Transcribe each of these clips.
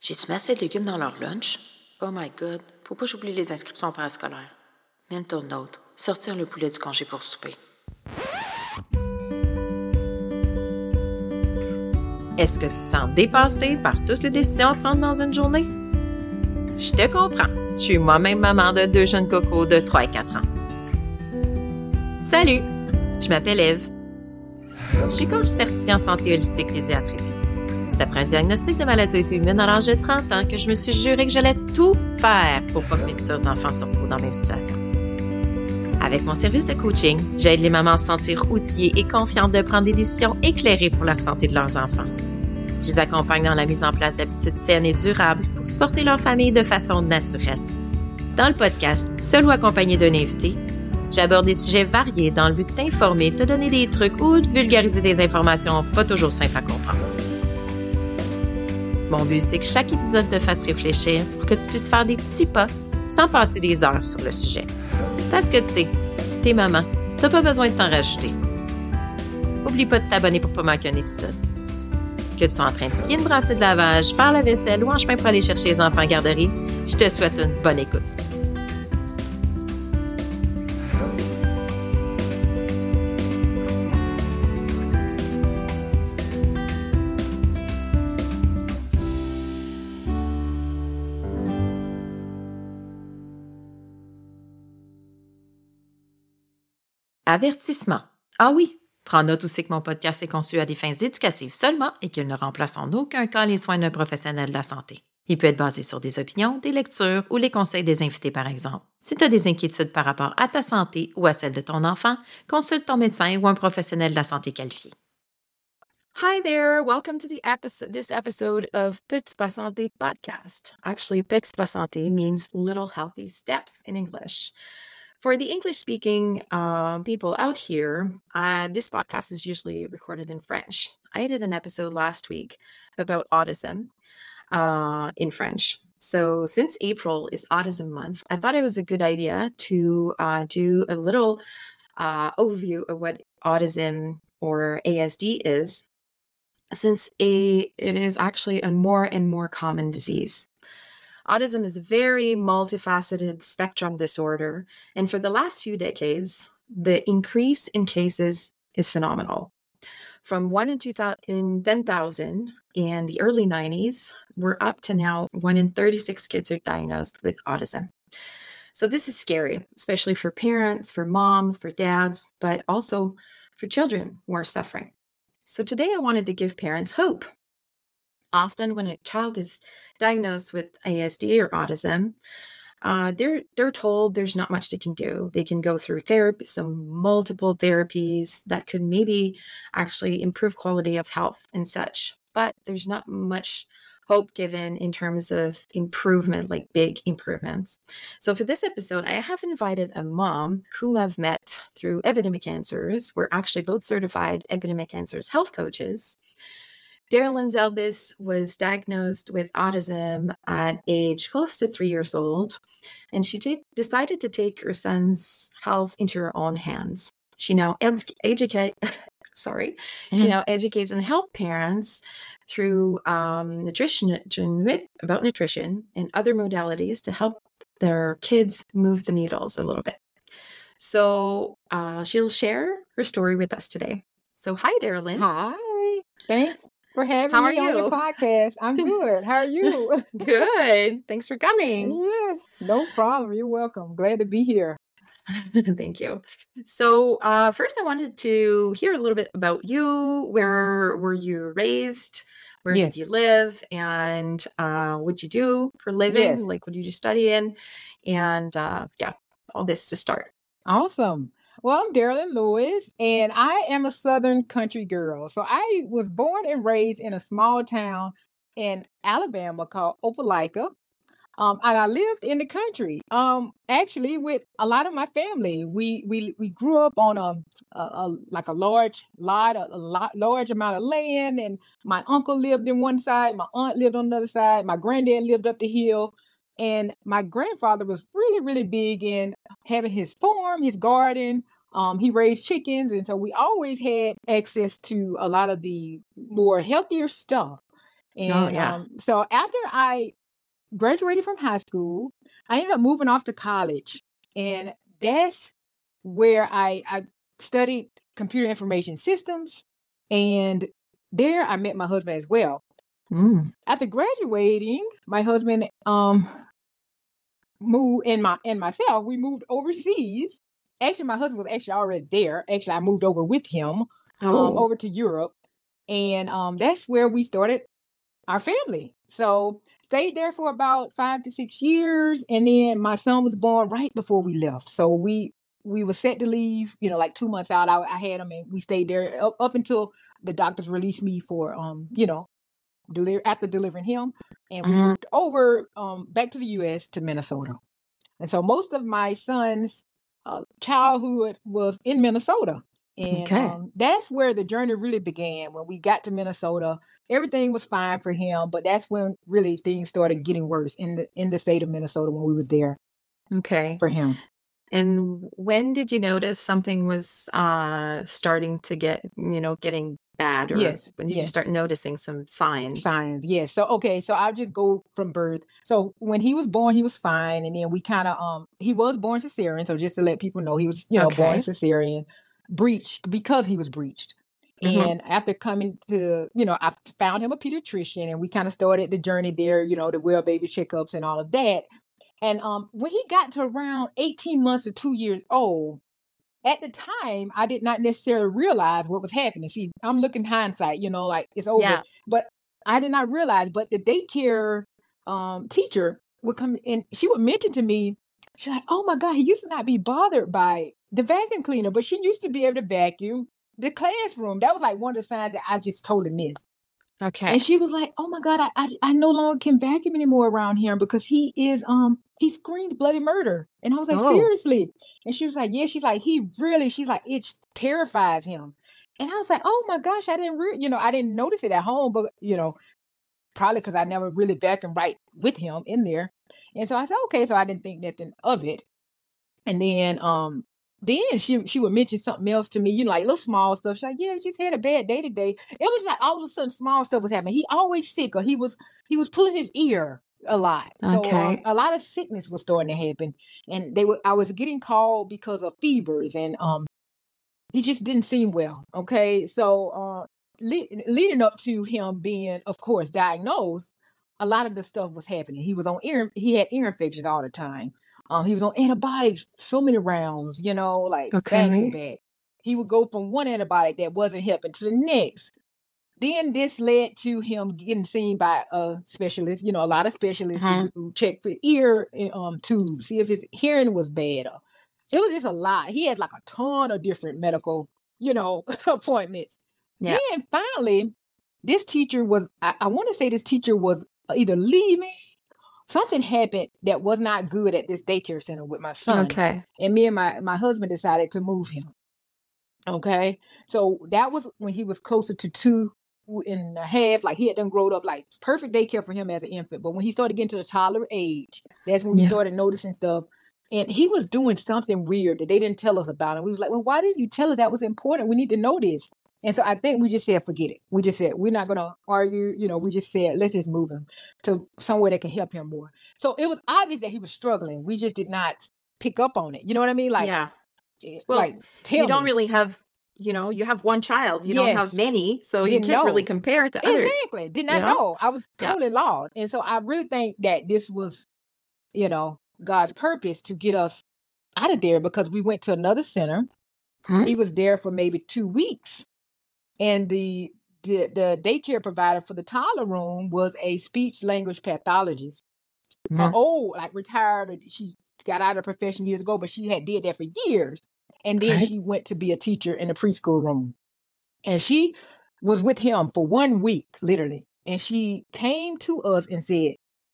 J'ai-tu mis assez de légumes dans leur lunch? Oh my god, faut pas que j'oublie les inscriptions parascolaires. Mental note, sortir le poulet du congé pour souper. Est-ce que tu te sens dépassé par toutes les décisions à prendre dans une journée? Je te comprends. Je suis moi-même maman de 2 jeunes cocos de 3 et 4 ans. Salut! Je m'appelle Eve. Je suis coach certifiée en santé holistique pédiatrique. C'est après un diagnostic de maladie auto-immune à l'âge de 30 ans que je me suis juré que j'allais tout faire pour pas que mes futurs enfants se retrouvent dans la même situation. Avec mon service de coaching, j'aide les mamans à se sentir outillées et confiantes de prendre des décisions éclairées pour la santé de leurs enfants. Je les accompagne dans la mise en place d'habitudes saines et durables pour supporter leur famille de façon naturelle. Dans le podcast, seul ou accompagné d'un invité, j'aborde des sujets variés dans le but de t'informer, te donner des trucs ou de vulgariser des informations pas toujours simples à comprendre. Mon but, c'est que chaque épisode te fasse réfléchir pour que tu puisses faire des petits pas sans passer des heures sur le sujet. Parce que tu sais, t'es maman, t'as pas besoin de t'en rajouter. Oublie pas de t'abonner pour pas manquer un épisode. Que tu sois en train de bien te brasser de lavage, faire la vaisselle ou en chemin pour aller chercher les enfants en garderie, je te souhaite une bonne écoute. Avertissement. Ah oui! Prends note aussi que mon podcast est conçu à des fins éducatives seulement et qu'il ne remplace en aucun cas les soins d'un professionnel de la santé. Il peut être basé sur des opinions, des lectures ou les conseils des invités, par exemple. Si tu as des inquiétudes par rapport à ta santé ou à celle de ton enfant, consulte ton médecin ou un professionnel de la santé qualifié. Hi there, welcome to this episode of Petits Pas Santé podcast. Actually, Petits Pas Santé means little healthy steps in English. For the English-speaking people out here, this podcast is usually recorded in French. I did an episode last week about autism in French. So since April is Autism Month, I thought it was a good idea to do a little overview of what autism or ASD is, since it is actually a more and more common disease. Autism is a very multifaceted spectrum disorder, and for the last few decades, the increase in cases is phenomenal. From 1 in 10,000 in the early 90s, we're up to now 1 in 36 kids are diagnosed with autism. So this is scary, especially for parents, for moms, for dads, but also for children who are suffering. So today I wanted to give parents hope. Often when a child is diagnosed with ASD or autism, they're told there's not much they can do. They can go through therapy, some multiple therapies that could maybe actually improve quality of health and such. But there's not much hope given in terms of improvement, like big improvements. So for this episode, I have invited a mom whom I've met through Epidemic Answers. We're actually both certified Epidemic Answers health coaches. Darylyn's eldest was diagnosed with autism at age close to 3 years old, and she decided to take her son's health into her own hands. She now educates and help parents through nutrition and other modalities to help their kids move the needles a little bit. So she'll share her story with us today. So hi, Darylyn. Hi. Thanks for having How are me on your you? podcast. I'm good. How are you? Good. Thanks for coming. Yes, no problem. You're welcome. Glad to be here. Thank you. So first I wanted to hear a little bit about you. Where were you raised? Where Yes. did you live? And what you do for a living? Yes. Like what did you study in? And all this to start. Awesome. Well, I'm Darylyn Lewis, and I am a Southern country girl. So I was born and raised in a small town in Alabama called Opelika. And I lived in the country. Actually, with a lot of my family, we grew up on a large amount of land, and my uncle lived in one side, my aunt lived on the other side, my granddad lived up the hill, and my grandfather was really, really big in having his farm, his garden. He raised chickens, and so we always had access to a lot of the more healthier stuff. Oh, yeah. So after I graduated from high school, I ended up moving off to college. And that's where I studied computer information systems. And there I met my husband as well. Mm. After graduating, my husband moved and myself, we moved overseas. Actually, my husband was actually already there. Actually, I moved over with him over to Europe. And that's where we started our family. So stayed there for about 5 to 6 years. And then my son was born right before we left. So we were set to leave, like 2 months out. I had him and we stayed there up until the doctors released me for, after delivering him. And we moved over back to the U.S. to Minnesota. And so most of my son's childhood was in Minnesota. And that's where the journey really began. When we got to Minnesota, everything was fine for him. But that's when really things started getting worse in the state of Minnesota when we was there for him. And when did you notice something was starting to getting bad? Or when did you start noticing some signs? Yes. So I'll just go from birth. So when he was born, he was fine. And then we kind of, he was born cesarean. So just to let people know, he was, born cesarean, breached because he was breached. And after coming to, I found him a pediatrician and we kind of started the journey there, the well baby checkups and all of that. And when he got to around 18 months to 2 years old, at the time, I did not necessarily realize what was happening. See, I'm looking hindsight, like it's over. Yeah. But I did not realize. But the daycare teacher would come and she would mention to me, she's like, oh my God, he used to not be bothered by the vacuum cleaner, but she used to be able to vacuum the classroom. That was like one of the signs that I just totally missed. Okay. And she was like, oh my God, I no longer can vacuum anymore around here because he is, he screams bloody murder. And I was like, seriously? And she was like, yeah, she's like, she's like, it terrifies him. And I was like, oh my gosh, I didn't notice it at home, but, probably because I never really vacuumed right with him in there. And so I said, okay, so I didn't think nothing of it. And then she would mention something else to me, like little small stuff. She's like, yeah, I just had a bad day today. It was like all of a sudden small stuff was happening. He always sick or he was pulling his ear a lot. So a lot of sickness was starting to happen. And I was getting called because of fevers and he just didn't seem well. Okay. So leading up to him being, of course, diagnosed, a lot of the stuff was happening. He had ear infection all the time. He was on antibiotics, so many rounds, back to back. He would go from one antibiotic that wasn't helping to the next. Then this led to him getting seen by a specialist, a lot of specialists to check for ear tubes, see if his hearing was bad. It was just a lot. He had like a ton of different medical, appointments. Yeah. Then finally, this teacher was, I want to say this teacher was either leaving. Something happened that was not good at this daycare center with my son. Okay. And me and my husband decided to move him. Okay. So that was when he was closer to 2.5. Like he had done grown up, like perfect daycare for him as an infant. But when he started getting to the toddler age, that's when we started noticing stuff. And he was doing something weird that they didn't tell us about. And we was like, well, why didn't you tell us that was important? We need to know this. And so I think we just said, forget it. We just said, we're not going to argue. We just said, let's just move him to somewhere that can help him more. So it was obvious that he was struggling. We just did not pick up on it. You know what I mean? Like, well, you don't really have, you have one child. You don't have many. So you can't really compare it to others. Exactly. Did not know. I was totally lost. And so I really think that this was, God's purpose to get us out of there because we went to another center. He was there for maybe 2 weeks. And the daycare provider for the toddler room was a speech language pathologist. Retired. She got out of the profession years ago, but she did that for years. And then she went to be a teacher in the preschool room. And she was with him for 1 week, literally. And she came to us and said,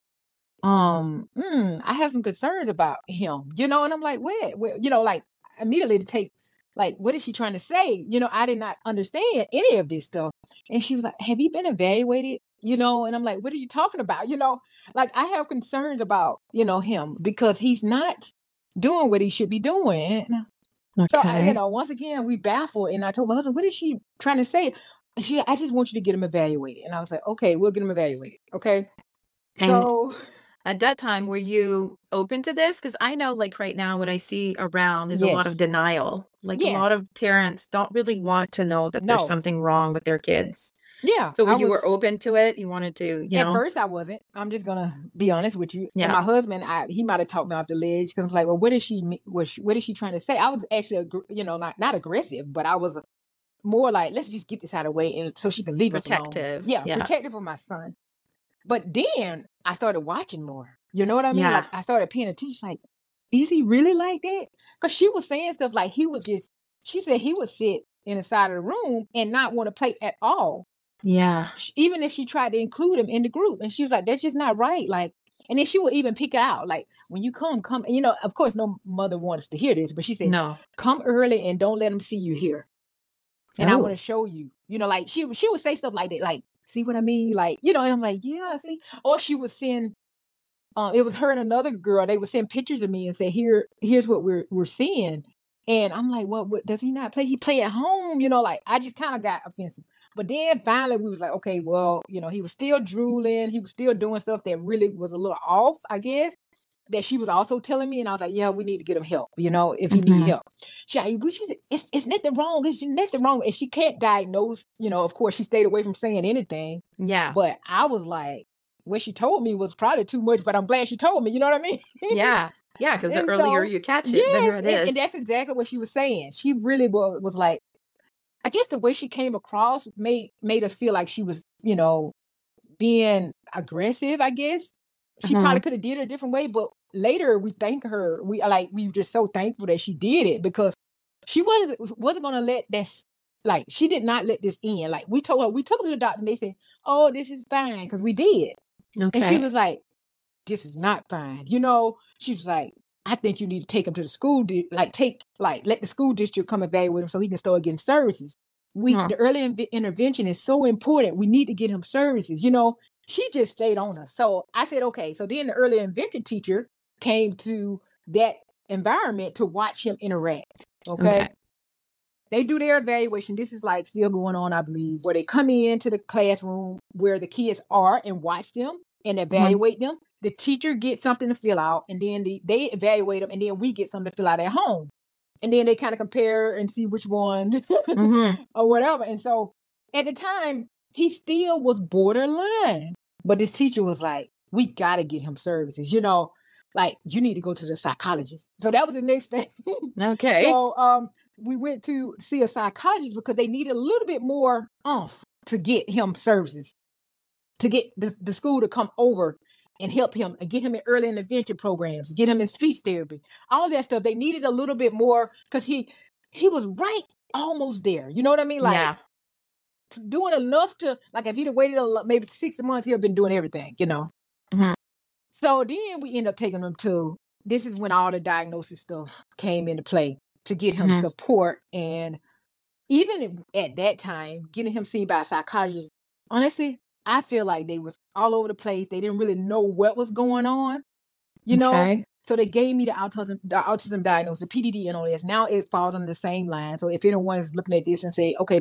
I have some concerns about him, and I'm like, where, immediately to take, like, what is she trying to say? I did not understand any of this stuff. And she was like, have you been evaluated? And I'm like, what are you talking about? Like I have concerns about, him because he's not doing what he should be doing. Okay. So, once again, we baffled. And I told my husband, what is she trying to say? I just want you to get him evaluated. And I was like, okay, we'll get him evaluated. Okay. And So at that time, were you open to this? Because I know, like right now, what I see around is a lot of yes, denial. Like a lot yes, of parents don't really want to know that there's no, something wrong with their kids. yeah, So I you were was. open to it. You wanted to, At first, I wasn't. I'm just gonna be honest with you. And yeah, my husband, he might have talked me off the ledge because I was like, well, what is she? What is she trying to say? I was actually, not aggressive, but I was more like, let's just get this out of the way, and so she can leave us alone. protective. Yeah, Yeah. protective for my son. But then I started watching more. You know what I mean? Yeah. Like I started paying attention. Like, is he really like that? Because she was saying stuff like he would just. She said he would sit in the side of the room and not want to play at all. Yeah. Even if she tried to include him in the group, and she was like, that's just not right. Like, and then she would even pick it out. Like, when you come, and of course, no mother wants to hear this, but she said, No. come early and don't let them see you here. And I Oh. want to show you, like she would say stuff like that. Like, see what I mean? Like, and I'm like, yeah, see. Or she would send, it was her and another girl. They would send pictures of me and say, here's what we're seeing. And I'm like, what does he not play? He play at home, like I just kind of got offensive. But then finally we was like, okay, well, he was still drooling. He was still doing stuff that really was a little off, I guess, that she was also telling me. And I was like, yeah, we need to get him help, if he need help. She said, it's nothing wrong. It's just nothing wrong. And she can't diagnose, of course she stayed away from saying anything. Yeah. But I was like, what she told me was probably too much, but I'm glad she told me, you know what I mean? Yeah. Yeah. Because the And earlier so, you catch it, the yes, better it is. and that's exactly what she was saying. She really was like, I guess the way she came across made us feel like she was, being aggressive, I guess. She probably could have did it a different way, but later we thank her. We were just so thankful that she did it because she wasn't going to let this, like, she did not let this in. Like, we took her to the doctor and they said, oh, this is fine, because we did. Okay. And she was like, this is not fine. She was like, I think you need to take him to the school, let the school district come evaluate him so he can start getting services. The early intervention is so important. We need to get him services. She just stayed on us. So I said, okay. So then the early intervention teacher came to that environment to watch him interact. Okay. They do their evaluation. This is like still going on, I believe, where they come into the classroom where the kids are and watch them and evaluate them. The teacher gets something to fill out, and then they evaluate them, and then we get something to fill out at home. And then they kind of compare and see which one or whatever. And so at the time, he still was borderline. But this teacher was like, we got to get him services. Like, you need to go to the psychologist. So that was the next thing. Okay. So we went to see a psychologist because they needed a little bit more oomph to get him services, to get the school to come over and help him and get him in early intervention programs, get him in speech therapy, all that stuff. They needed a little bit more because he was right almost there. You know what I mean? Like, doing enough to, like, if he'd have waited maybe 6 months, he'd have been doing everything, So then we end up taking him to, this is when all the diagnosis stuff came into play to get him support. And even at that time, getting him seen by a psychologist, honestly, I feel like they was all over the place. They didn't really know what was going on, So they gave me the autism diagnosis, the PDD-NOS. Now it falls under the same line. So if anyone's looking at this and say, okay,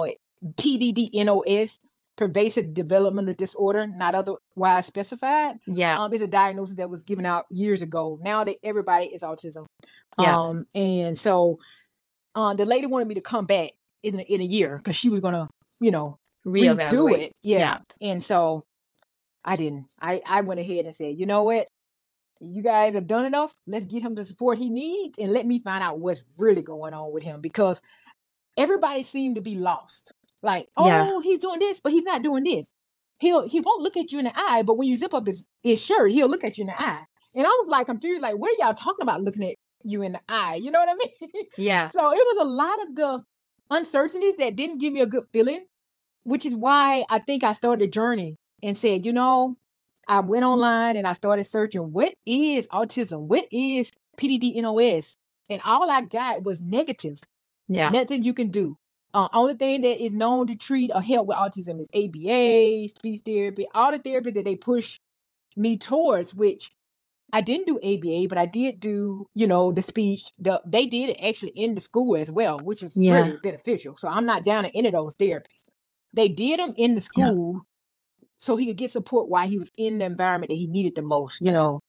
PDD-NOS, pervasive developmental disorder, not otherwise specified. Yeah. It's a diagnosis that was given out years ago. Now that everybody is autism. Yeah. And so the lady wanted me to come back in a year because she was going to, redo it. Yeah. And so I didn't. I went ahead and said, you know what? You guys have done enough. Let's get him the support he needs and let me find out what's really going on with him, because everybody seemed to be lost. Like, he's doing this, but he's not doing this. He won't look at you in the eye, but when you zip up his shirt, he'll look at you in the eye. And I was like confused, like, what are y'all talking about looking at you in the eye? You know what I mean? Yeah. So it was a lot of the uncertainties that didn't give me a good feeling, which is why I think I started a journey and said, I went online and I started searching, what is autism? What is PDD-NOS? And all I got was negative. Yeah. Nothing you can do. Only thing that is known to treat or help with autism is ABA, speech therapy, all the therapy that they push me towards, which I didn't do ABA, but I did do, the speech. They did it actually in the school as well, which is really beneficial. So I'm not down to any of those therapies. they did him in the Yeah. school so he could get support while he was in the environment that he needed the most,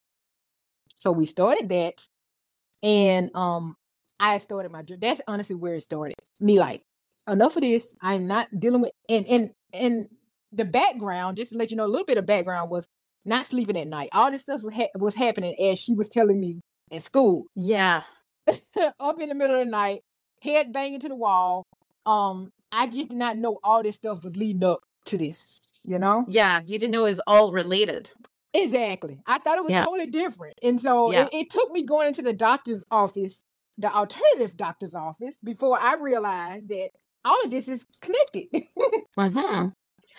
So we started that, and I started my journey. That's honestly where it started. Me like, enough of this. I'm not dealing with and the background. Just to let you know, a little bit of background was not sleeping at night. All this stuff was happening as she was telling me in school. Yeah. Up in the middle of the night, head banging to the wall. I just did not know all this stuff was leading up to this. Yeah. You didn't know it was all related. Exactly. I thought it was Yeah. totally different. And so Yeah. it took me going into the doctor's office, the alternative doctor's office, before I realized that all of this is connected. Uh-huh.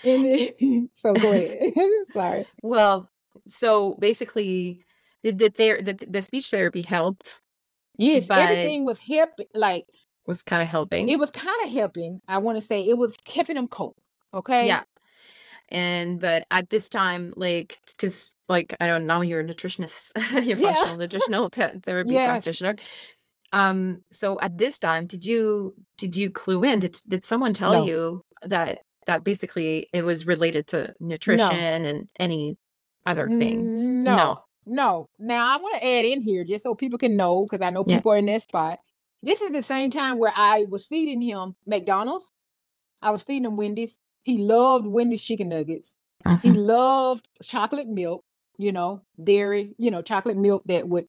So go ahead. Sorry. Well, so basically, the speech therapy helped, Yes, but everything was helping. Like, was kind of helping. it was kind of helping. I want to say it was helping them cope. Okay. Yeah. But at this time, like, because like I don't know, you're a nutritionist, you're a Yeah. functional nutritional therapy Yes. practitioner. So at this time, did you clue in? Did someone tell No. you that basically it was related to nutrition and any other things? No. Now I want to add in here just so people can know, because I know Yeah. people are in that spot. This is the same time where I was feeding him McDonald's. I was feeding him Wendy's. He loved Wendy's chicken nuggets. He loved chocolate milk, dairy, chocolate milk that would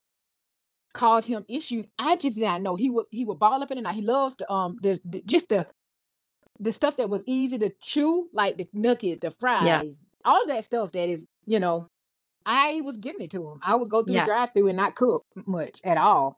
cause him issues. I just did not know. He would ball up in the night. He loved the stuff that was easy to chew, like the nuggets, the fries, all of that stuff that is, I was giving it to him. I would go through the drive-through and not cook much at all.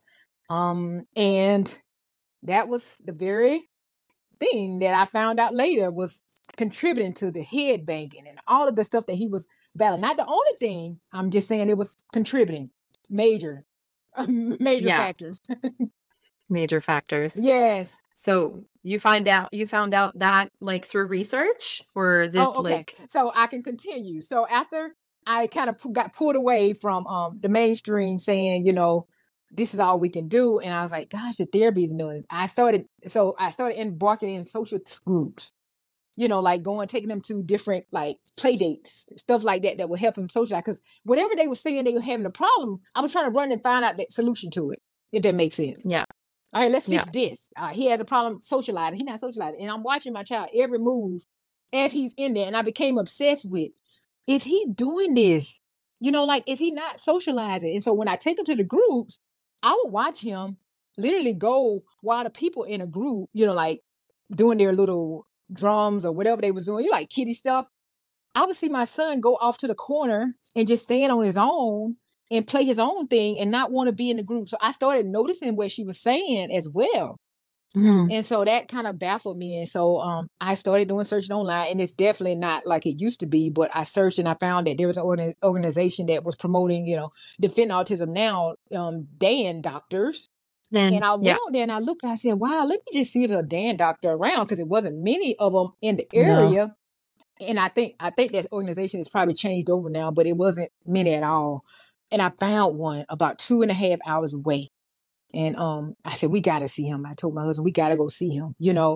And that was the very thing that I found out later was contributing to the head banging and all of the stuff that he was battling. Not the only thing, I'm just saying it was contributing. Major factors. Major factors. Yes. So you found out that like through research, or this like. So I can continue. So after I kind of got pulled away from the mainstream saying, this is all we can do. And I was like, gosh, the therapy is doing it. I started embarking in social groups, like taking them to different like play dates, stuff like that would help him socialize. Because whatever they were saying they were having a problem, I was trying to run and find out the solution to it, if that makes sense. Yeah. All right, let's fix this. He has a problem socializing. He's not socializing. And I'm watching my child every move as he's in there. And I became obsessed with, is he doing this? Like, is he not socializing? And so when I take him to the groups, I would watch him literally go while the people in a group, like doing their little drums or whatever they was doing, like kiddie stuff. I would see my son go off to the corner and just stand on his own and play his own thing and not want to be in the group. So I started noticing what she was saying as well. And so that kind of baffled me. And so I started doing searching online, and it's definitely not like it used to be, but I searched and I found that there was an organization that was promoting, Defend Autism Now, DAN doctors. And I went on there and I looked and I said, wow, let me just see if there's a DAN doctor around, because it wasn't many of them in the area. No. And I think that organization has probably changed over now, but it wasn't many at all. And I found one about 2.5 hours away. And I said, we got to see him. I told my husband, we got to go see him.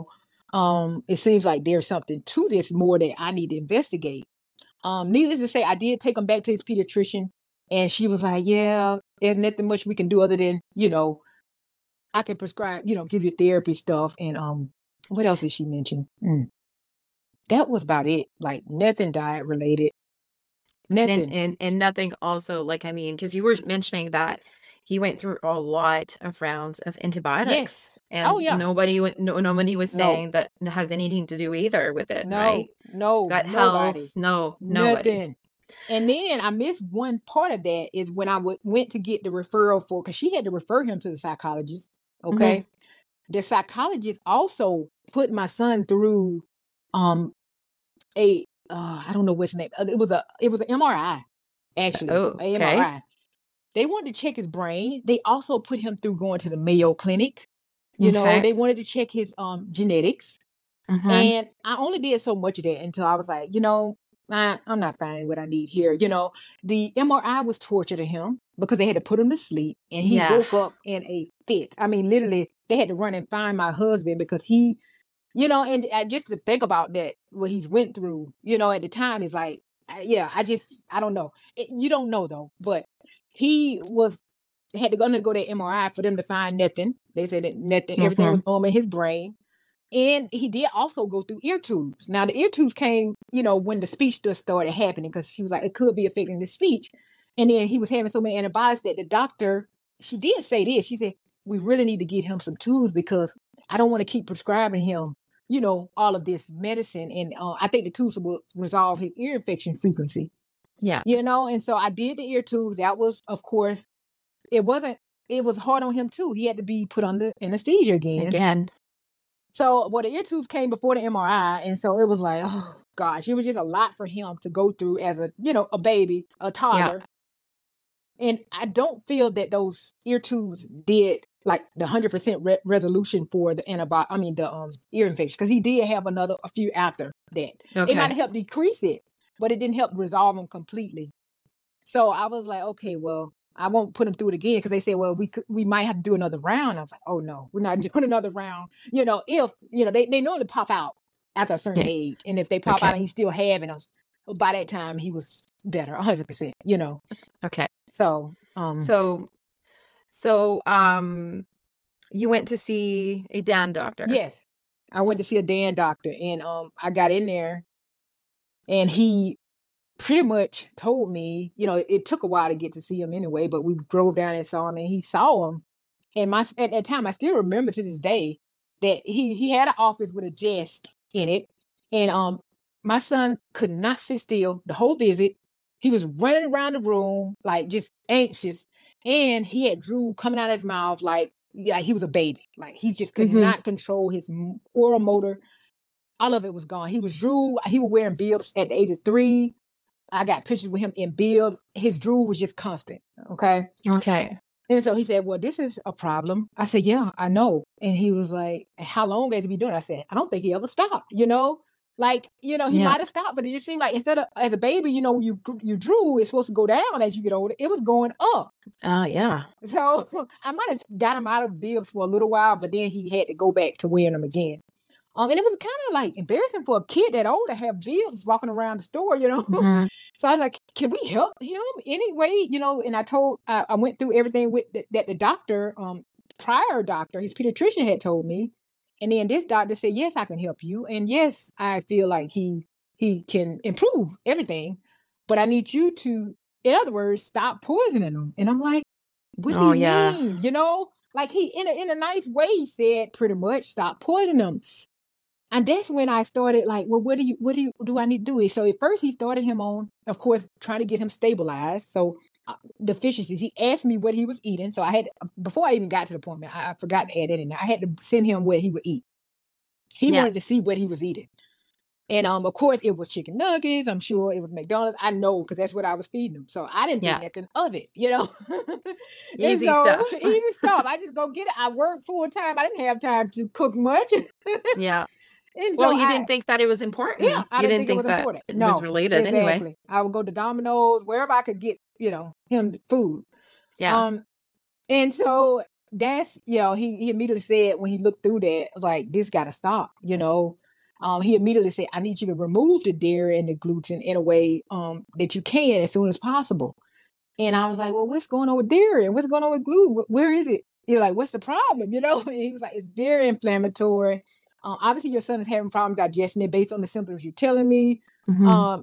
It seems like there's something to this more that I need to investigate. Needless to say, I did take him back to his pediatrician, and she was like, yeah, there's nothing much we can do other than, I can prescribe, give you therapy stuff. And what else did she mention? That was about it. Like nothing diet related. Nothing. And nothing also, like, I mean, because you were mentioning that he went through a lot of rounds of antibiotics. Yes. And nobody was saying that it has anything to do either with it, right? No. Gut nobody. health. No, nobody. Nothing. And then I missed one part of that is when I went to get the referral for, because she had to refer him to the psychologist. Okay. The psychologist also put my son through I don't know what's name. It was an MRI, actually. Okay. MRI. They wanted to check his brain. They also put him through going to the Mayo Clinic. They wanted to check his genetics. And I only did so much of that until I was like, I'm not finding what I need here. The MRI was torture to him because they had to put him to sleep, and he woke up in a fit. I mean, literally, they had to run and find my husband because he You know, and just to think about that, what he's went through, you know, at the time is like, I don't know. You don't know though, but he had to go to MRI for them to find nothing. They said that nothing, everything was normal in his brain. And he did also go through ear tubes. Now the ear tubes came, you know, when the speech just started happening, because she was like, it could be affecting the speech. And then he was having so many antibiotics that the doctor, she did say this. She said, we really need to get him some tubes because I don't want to keep prescribing him, you know, all of this medicine. And I think the tubes will resolve his ear infection frequency. Yeah. You know, and so I did the ear tubes. That was, of course, it was hard on him too. He had to be put under anesthesia again. So, the ear tubes came before the MRI. And so it was like, oh gosh, it was just a lot for him to go through as a, you know, a baby, a toddler. Yeah. And I don't feel that those ear tubes did like the 100% resolution for the ear infection, because he did have a few after that. Okay. It might have helped decrease it, but it didn't help resolve them completely. So I was like, okay, well, I won't put him through it again, because they said, well, we might have to do another round. I was like, oh no, we're not doing another round. You know, if, you know, they normally pop out after a certain age. And if they pop out and he's still having them, by that time he was better, 100%, you know. Okay. So, you went to see a DAN doctor. Yes. I went to see a DAN doctor, and I got in there, and he pretty much told me, you know, it took a while to get to see him anyway, but we drove down and saw him, and he saw him. And at that time, I still remember to this day that he had an office with a desk in it. And my son could not sit still the whole visit. He was running around the room, like just anxious. And he had drool coming out of his mouth like he was a baby. Like he just could not control his oral motor. All of it was gone. He was drool. He was wearing bibs at the age of 3. I got pictures with him in bib. His drool was just constant. Okay. And so he said, well, this is a problem. I said, yeah, I know. And he was like, how long has he been doing it? I said, I don't think he ever stopped, you know? Like, you know, he might have stopped, but it just seemed like instead of, as a baby, you know, you drool, it's supposed to go down as you get older. It was going up. Oh, yeah. So I might have got him out of bibs for a little while, but then he had to go back to wearing them again. And it was kind of like embarrassing for a kid that old to have bibs walking around the store, you know? So I was like, can we help him anyway? You know, and I went through everything with that the doctor, prior doctor, his pediatrician had told me. And then this doctor said, yes, I can help you. And yes, I feel like he can improve everything, but I need you to, in other words, stop poisoning them. And I'm like, what do you mean? You know, like he, in a nice way, he said pretty much stop poisoning them. And that's when I started like, well, what do I need to do? So at first he started him on, of course, trying to get him stabilized. So deficiencies, he asked me what he was eating. So I had, before I even got to the appointment, I forgot to add that in there. I had to send him what he would eat. He wanted to see what he was eating. And of course it was chicken nuggets. I'm sure it was McDonald's. I know, because that's what I was feeding him. So I didn't think nothing of it, you know. Easy stuff. Easy stuff. I just go get it. I work full time. I didn't have time to cook much. Yeah. And well, you didn't think that it was important. Yeah, I didn't think it was important. It was related anyway. I would go to Domino's, wherever I could get, you know, him food. Yeah. And so that's, you know, he immediately said when he looked through that, like, this got to stop, you know. He immediately said, I need you to remove the dairy and the gluten in a way that you can as soon as possible. And I was like, well, what's going on with dairy and what's going on with gluten? Where is it? You're like, what's the problem? You know, and he was like, it's very inflammatory. Obviously, your son is having problems digesting it based on the symptoms you're telling me. But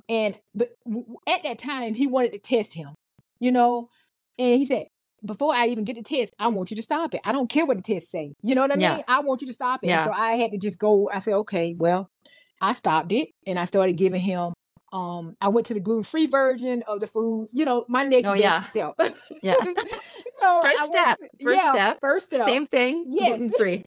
at that time, he wanted to test him, you know, and he said, before I even get the test, I want you to stop it. I don't care what the test say. You know what I mean? Yeah. I want you to stop it. Yeah. So I had to just go. I said, okay, well, I stopped it, and I started giving him. I went to the gluten-free version of the food. You know, my next best step. Yeah. So First step. Same thing. Yes. Gluten-free.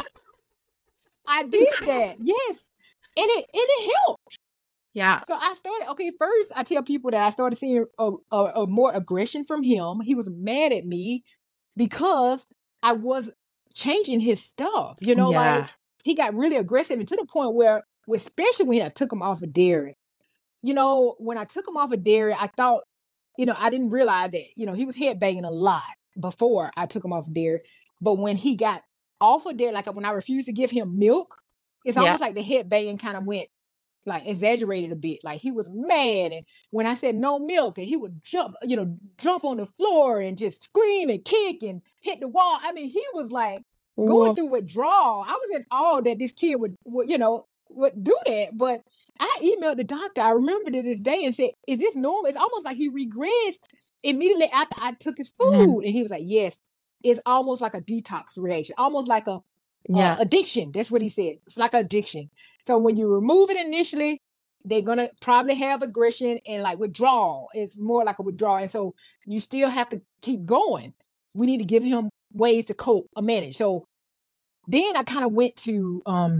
I did that. Yes. And it helped. Yeah. So I started, first I tell people that I started seeing a more aggression from him. He was mad at me because I was changing his stuff. You know, like he got really aggressive, and to the point where, especially when I took him off of dairy. You know, when I took him off of dairy, I thought, you know, I didn't realize that, you know, he was headbanging a lot before I took him off of dairy. But when he got off of dairy, like when I refused to give him milk, it's almost like the head banging kind of went like exaggerated a bit. Like he was mad, and when I said no milk, and he would jump on the floor and just scream and kick and hit the wall. I mean, he was like going through withdrawal. I was in awe that this kid would do that. But I emailed the doctor. I remember this day and said, "Is this normal?" It's almost like he regressed immediately after I took his food, and he was like, "Yes." It's almost like a detox reaction, almost like a addiction. That's what he said. It's like addiction. So when you remove it initially, they're gonna probably have aggression and like withdrawal. It's more like a withdrawal, and so you still have to keep going. We need to give him ways to cope or manage. So then I kind of went to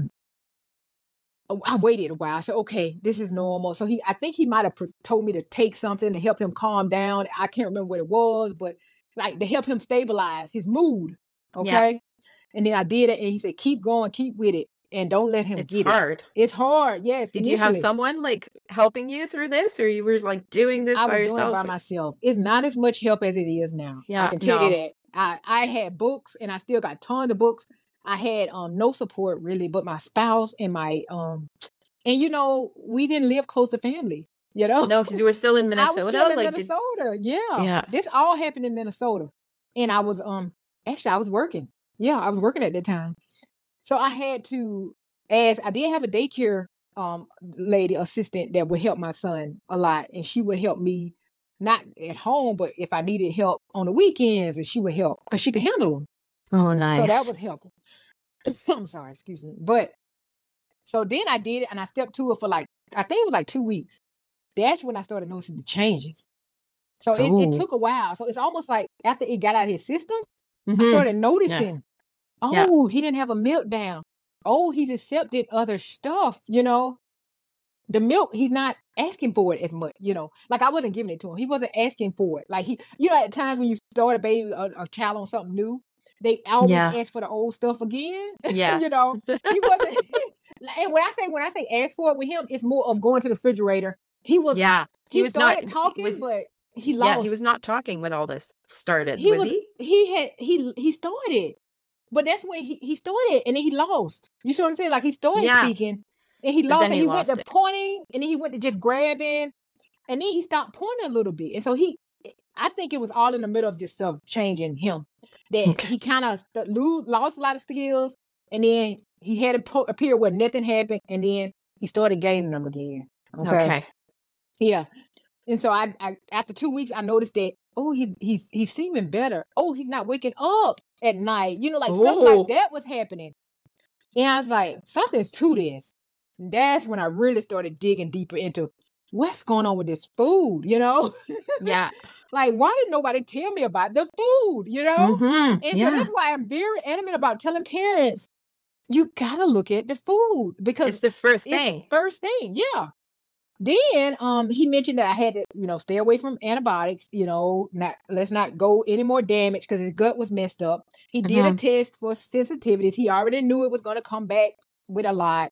I waited a while. I said, okay, this is normal. So I think he might have told me to take something to help him calm down. I can't remember what it was, but like to help him stabilize his mood. Okay. Yeah. And then I did it, and he said, keep going, keep with it, and don't let him get hard. It's hard. Yes. Did you have someone like helping you through this, or you were like doing this by yourself? I was doing it by myself. It's not as much help as it is now. Yeah. I can tell you that. I had books, and I still got tons of books. I had no support really, but my spouse and my and we didn't live close to family. No, because you were still in Minnesota. I was still in Minnesota. Yeah. This all happened in Minnesota, and I was actually I was working. Yeah, I was working at that time, so I had to ask. I did have a daycare lady assistant that would help my son a lot, and she would help me not at home, but if I needed help on the weekends, and she would help because she could handle them. Oh, nice. So that was helpful. I'm sorry, excuse me. But so then I did it, and I stepped to it for I think it was like 2 weeks. That's when I started noticing the changes. So it took a while. So it's almost like after it got out of his system, I started noticing, he didn't have a meltdown. Oh, he's accepted other stuff, The milk, he's not asking for it as much, Like I wasn't giving it to him. He wasn't asking for it. Like at times when you start a baby or a child on something new, they always ask for the old stuff again. Yeah. He wasn't. And when I say ask for it with him, it's more of going to the refrigerator. He was started talking, but he lost. Yeah, he was not talking when all this started. He started, but that's when he started, and then he lost. You see what I'm saying? Like he started speaking, and he lost, and he went to pointing, and then he went to just grabbing, and then he stopped pointing a little bit, and so I think it was all in the middle of this stuff changing him. That he kind of lost a lot of skills, and then he had a period where nothing happened, and then he started gaining them again. Okay. Yeah. And so I after 2 weeks, I noticed that, he's seeming better. Oh, he's not waking up at night. Stuff like that was happening. And I was like, something's to this. And that's when I really started digging deeper into what's going on with this food, Yeah. Like, why didn't nobody tell me about the food, And so that's why I'm very adamant about telling parents, you got to look at the food because it's the first thing. Yeah. Then he mentioned that I had to, stay away from antibiotics, let's not go any more damage because his gut was messed up. He did a test for sensitivities. He already knew it was going to come back with a lot.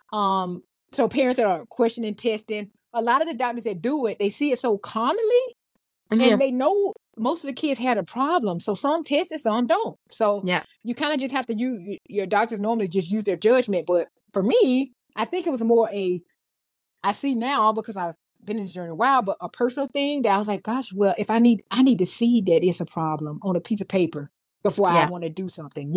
So parents that are questioning testing, a lot of the doctors that do it, they see it so commonly and they know most of the kids had a problem. So some test it, some don't. So you kind of just have to your doctors normally just use their judgment. But for me, I think it was more I see now because I've been in this journey a while, but a personal thing that I was like, gosh, well, if I need to see that it's a problem on a piece of paper before I want to do something,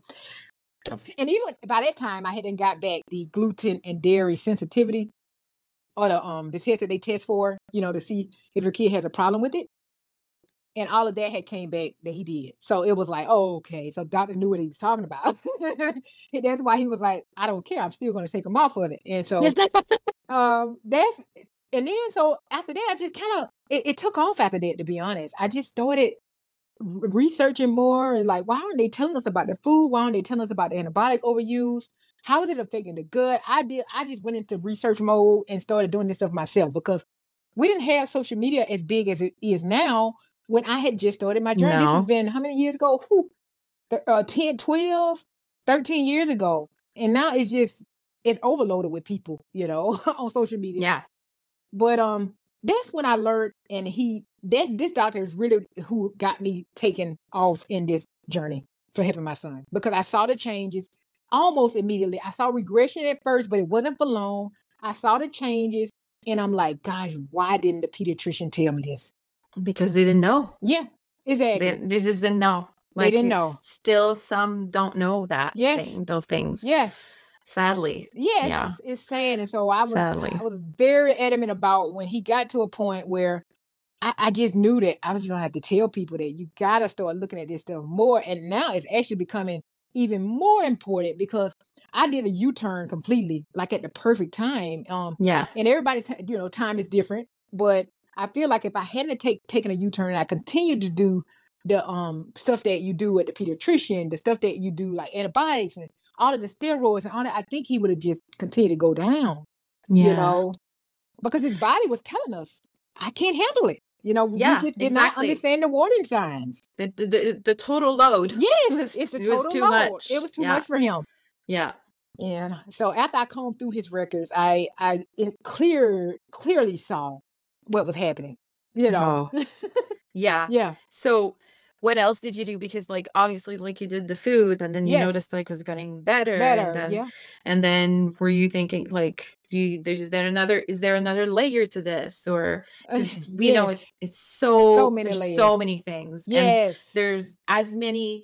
And even by that time, I hadn't got back the gluten and dairy sensitivity or the test that they test for, to see if your kid has a problem with it. And all of that had came back that he did. So it was like, oh, okay. So doctor knew what he was talking about. That's why he was like, I don't care. I'm still going to take him off of it. And so so after that, I just kind of, it took off after that, to be honest. I just started researching more and like, why aren't they telling us about the food? Why aren't they telling us about the antibiotic overuse? How is it affecting the gut? I just went into research mode and started doing this stuff myself because we didn't have social media as big as it is now when I had just started my journey. This has been how many years ago? 10, 12, 13 years ago. And now it's overloaded with people, on social media. Yeah. But that's when I learned, and this doctor is really who got me taken off in this journey for helping my son, because I saw the changes. almost immediately. I saw regression at first, but it wasn't for long. I saw the changes, and I'm like, gosh, why didn't the pediatrician tell me this? Because they didn't know. Yeah, exactly. They just didn't know. They didn't know. Still, some don't know those things. Yes. Sadly. Yes. Yeah. It's sad. And so I Sadly. was very adamant about when he got to a point where I just knew that I was going to have to tell people that you got to start looking at this stuff more. And now it's actually becoming even more important because I did a U-turn completely, like at the perfect time. Yeah. And everybody's, time is different. But I feel like if I hadn't taken a U-turn and I continued to do the stuff that you do at the pediatrician, the stuff that you do like antibiotics and all of the steroids and all that, I think he would have just continued to go down. Yeah. Because his body was telling us, I can't handle it. We just did not understand the warning signs. The total load. Yes, it's a total too load. much. It was too much for him. Yeah. And so after I combed through his records, it clearly saw what was happening. Oh. Yeah. Yeah. So what else did you do? Because obviously you did the food and then you noticed it was getting better. And then were you thinking is there another layer to this? Or we know it's so many layers. So many things. Yes. And there's as many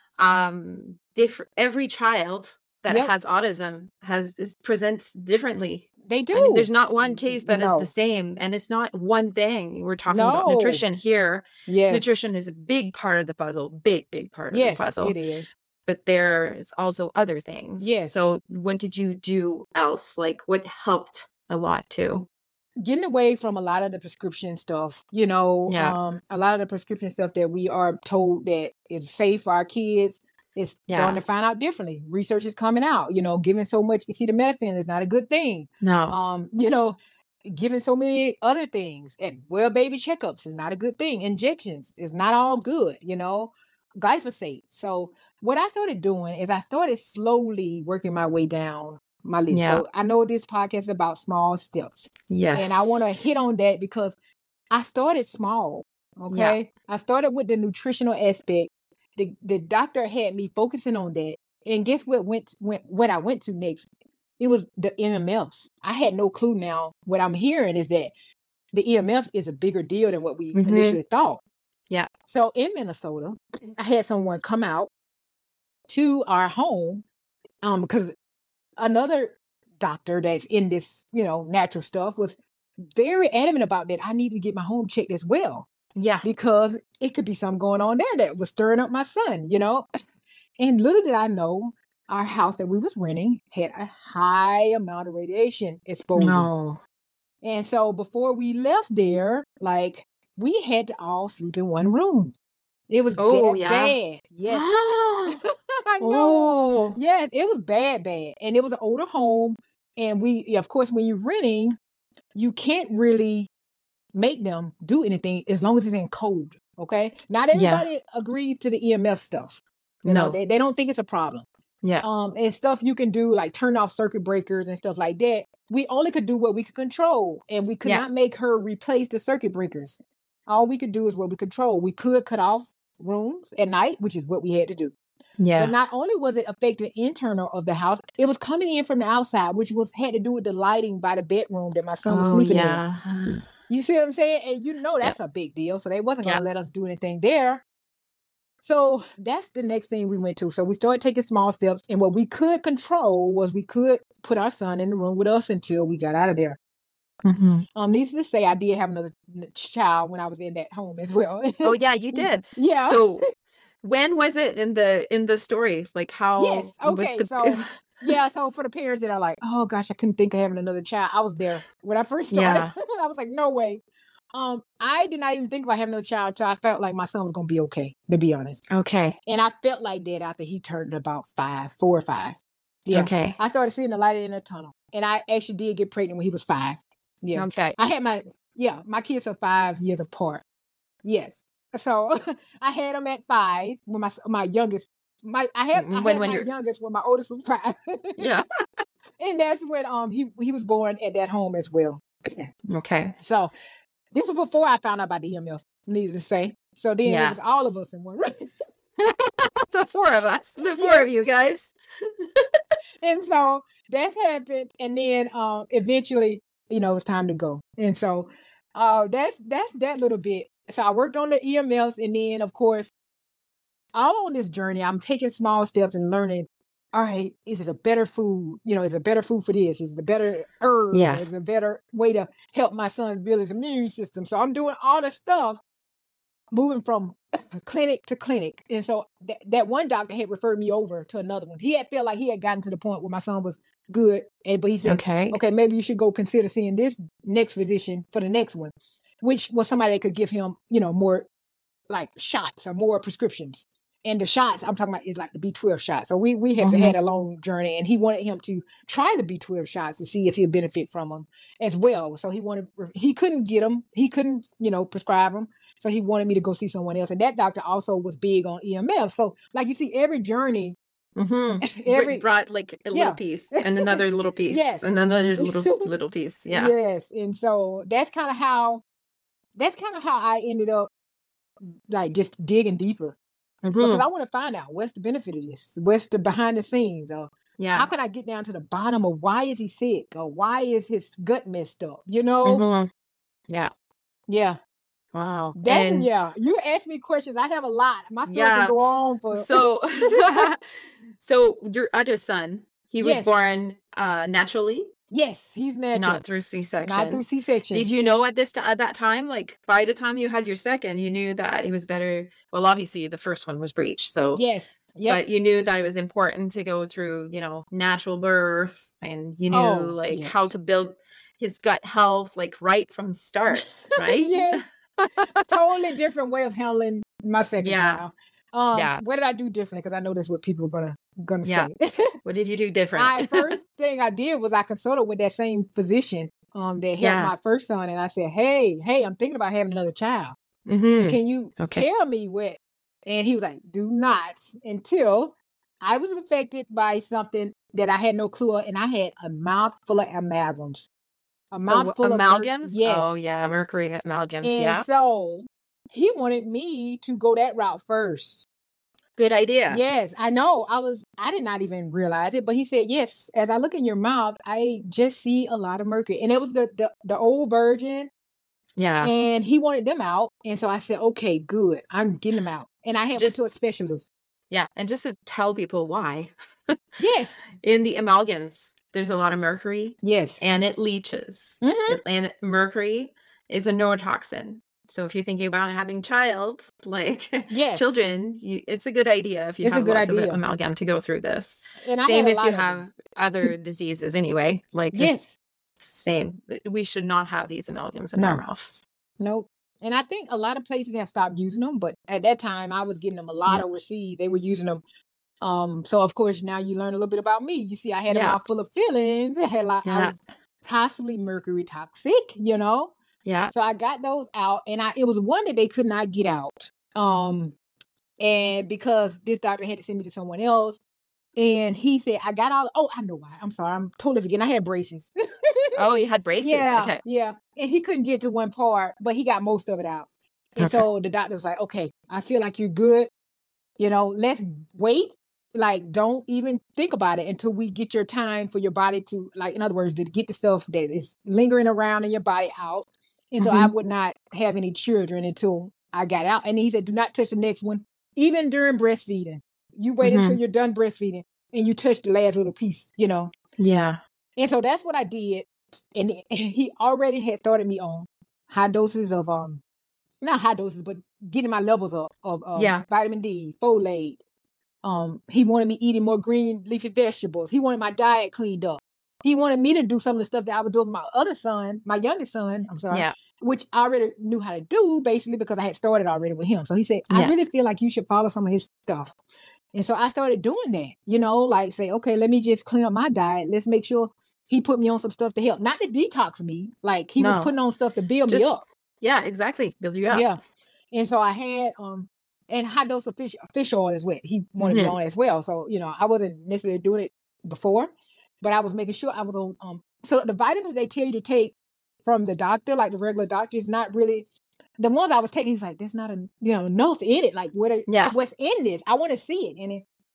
different, every child that has autism presents differently. They do. I mean, there's not one case that is the same, and it's not one thing. We're talking about nutrition here. Yes. Nutrition is a big part of the puzzle, big part of the puzzle. Yes, it is. But there's also other things. Yes. So what did you do else? What helped a lot too? Getting away from a lot of the prescription stuff, a lot of the prescription stuff that we are told that is safe for our kids. It's starting to find out differently. Research is coming out, giving so much acetaminophen is not a good thing. No. Giving so many other things and baby checkups is not a good thing. Injections is not all good, glyphosate. So what I started doing is I started slowly working my way down my list. Yeah. So I know this podcast is about small steps. Yes. And I want to hit on that because I started small. Okay. Yeah. I started with the nutritional aspect. The doctor had me focusing on that. And guess what I went to next? It was the EMFs. I had no clue now. What I'm hearing is that the EMFs is a bigger deal than what we initially thought. Yeah. So in Minnesota, I had someone come out to our home because another doctor that's in this, natural stuff was very adamant about that. I needed to get my home checked as well. Yeah. Because it could be something going on there that was stirring up my son, And little did I know, our house that we was renting had a high amount of radiation exposure. No. And so before we left there, we had to all sleep in one room. It was bad. Yes. I know. Yes, it was bad. And it was an older home. And of course, when you're renting, you can't really make them do anything as long as it's in code. Okay. Not everybody agrees to the EMF stuff. They don't think it's a problem. Yeah. And stuff you can do like turn off circuit breakers and stuff like that. We only could do what we could control, and we could not make her replace the circuit breakers. All we could do is what we control. We could cut off rooms at night, which is what we had to do. Yeah. But not only was it affecting the internal of the house, it was coming in from the outside, which had to do with the lighting by the bedroom that my son was sleeping in. You see what I'm saying? And that's a big deal. So they wasn't going to let us do anything there. So that's the next thing we went to. So we started taking small steps. And what we could control was we could put our son in the room with us until we got out of there. Mm-hmm. Needless to say, I did have another child when I was in that home as well. Oh, yeah, you did. Yeah. So when was it in the story? How? Yes. Okay. So for the parents that are like, oh gosh, I couldn't think of having another child. I was there when I first started. Yeah. I was like, no way. I did not even think about having another child until I felt like my son was going to be okay, to be honest. Okay. And I felt like that after he turned about 4 or 5. Yeah. Okay. I started seeing the light in the tunnel. And I actually did get pregnant when he was 5. Yeah. Okay. I had my kids are 5 years apart. Yes. So I had them at 5 when my youngest, my youngest when my oldest was 5. Yeah. And that's when he was born at that home as well. Okay. So this was before I found out about the EMF, needless to say. So then it was all of us in one room. The 4 of us. The 4 of you guys. And so that's happened. And then eventually, you know, it's time to go. And so that's that little bit. So I worked on the EMFs, and then of course, all on this journey, I'm taking small steps and learning. All right, is it a better food? You know, is it better food for this? Is it a better herb? Yeah. Is it a better way to help my son build his immune system? So I'm doing all the stuff, moving from clinic to clinic. And so that one doctor had referred me over to another one. He had felt like he had gotten to the point where my son was good. But he said, Okay. maybe you should go consider seeing this next physician for the next one, which was somebody that could give him, you know, more like shots or more prescriptions. And the shots I'm talking about is like the B12 shots. So we have had a long journey, and he wanted him to try the B12 shots to see if he'd benefit from them as well. So he couldn't get them. He couldn't, you know, prescribe them. So he wanted me to go see someone else. And that doctor also was big on EMF. So like you see, every journey, brought like a little piece and another little piece. Yes. And another little piece. Yeah. Yes. And so that's kind of how I ended up like just digging deeper. Because I want to find out what's the benefit of this, what's the behind the scenes, or how can I get down to the bottom of why is he sick, or why is his gut messed up, you know? Yeah. Wow. You ask me questions. I have a lot. My story can go on for So your other son, he was born naturally? Yes, he's natural. Not through C-section. Not through C-section. Did you know at that time, like by the time you had your second, you knew that it was better? Well, obviously the first one was breech. So yes. Yep. But you knew that it was important to go through, you know, natural birth, and you knew how to build his gut health, like right from the start, right? Yes. Totally different way of handling my second child. What did I do differently? Because I know that's what people are gonna say. What did you do different? First thing I did was I consulted with that same physician that helped my first son, and I said, "Hey, I'm thinking about having another child. Can you tell me what?" And he was like, "Do not until I was affected by something that I had no clue of, and I had a mouth full of amalgams." A mouth full of amalgams? Yes. Oh yeah, mercury amalgams. And so he wanted me to go that route first. Good idea. Yes, I know. I did not even realize it, but he said, yes, as I look in your mouth, I just see a lot of mercury. And it was the old virgin. Yeah. And he wanted them out. And so I said, okay, good. I'm getting them out. And I had went to a specialist. Yeah. And just to tell people why. Yes. In the amalgams, there's a lot of mercury. Yes. And it leaches. And mercury is a neurotoxin. So if you're thinking about having children, it's a good idea if you have lots of amalgam to go through this. And same if you have other diseases anyway. Same. We should not have these amalgams in our mouths. Nope. And I think a lot of places have stopped using them, but at that time I was getting them a lot overseas. They were using them. So of course now you learn a little bit about me. You see, I had a mouth full of feelings. I was possibly mercury toxic, you know. Yeah. So I got those out, and it was one that they could not get out. And because this doctor had to send me to someone else, and he said, I got all, I know why. I'm sorry. I'm totally forgetting. I had braces. Oh, you had braces? Yeah. Okay. Yeah. And he couldn't get to one part, but he got most of it out. And so the doctor was like, okay, I feel like you're good. You know, let's wait. Like, don't even think about it until we get your time for your body to, like, in other words, to get the stuff that is lingering around in your body out. And so I would not have any children until I got out. And he said, do not touch the next one, even during breastfeeding. You wait until you're done breastfeeding and you touch the last little piece, you know? Yeah. And so that's what I did. And he already had started me on high doses of, not high doses, but getting my levels up of vitamin D, folate. He wanted me eating more green leafy vegetables. He wanted my diet cleaned up. He wanted me to do some of the stuff that I was doing with my other son, my youngest son, which I already knew how to do, basically, because I had started already with him. So he said, I really feel like you should follow some of his stuff. And so I started doing that, you know, like say, okay, let me just clean up my diet. Let's make sure he put me on some stuff to help, not to detox me. Like he was putting on stuff to build me up. Yeah, exactly. Build you up. Yeah. And so I had, and high dose of fish oil is what he wanted me on as well. So, you know, I wasn't necessarily doing it before, but I was making sure I was on, so the vitamins they tell you to take from the doctor, like the regular doctor, is not really, the ones I was taking, he was like, there's not enough in it. Like what's in this? I want to see it. And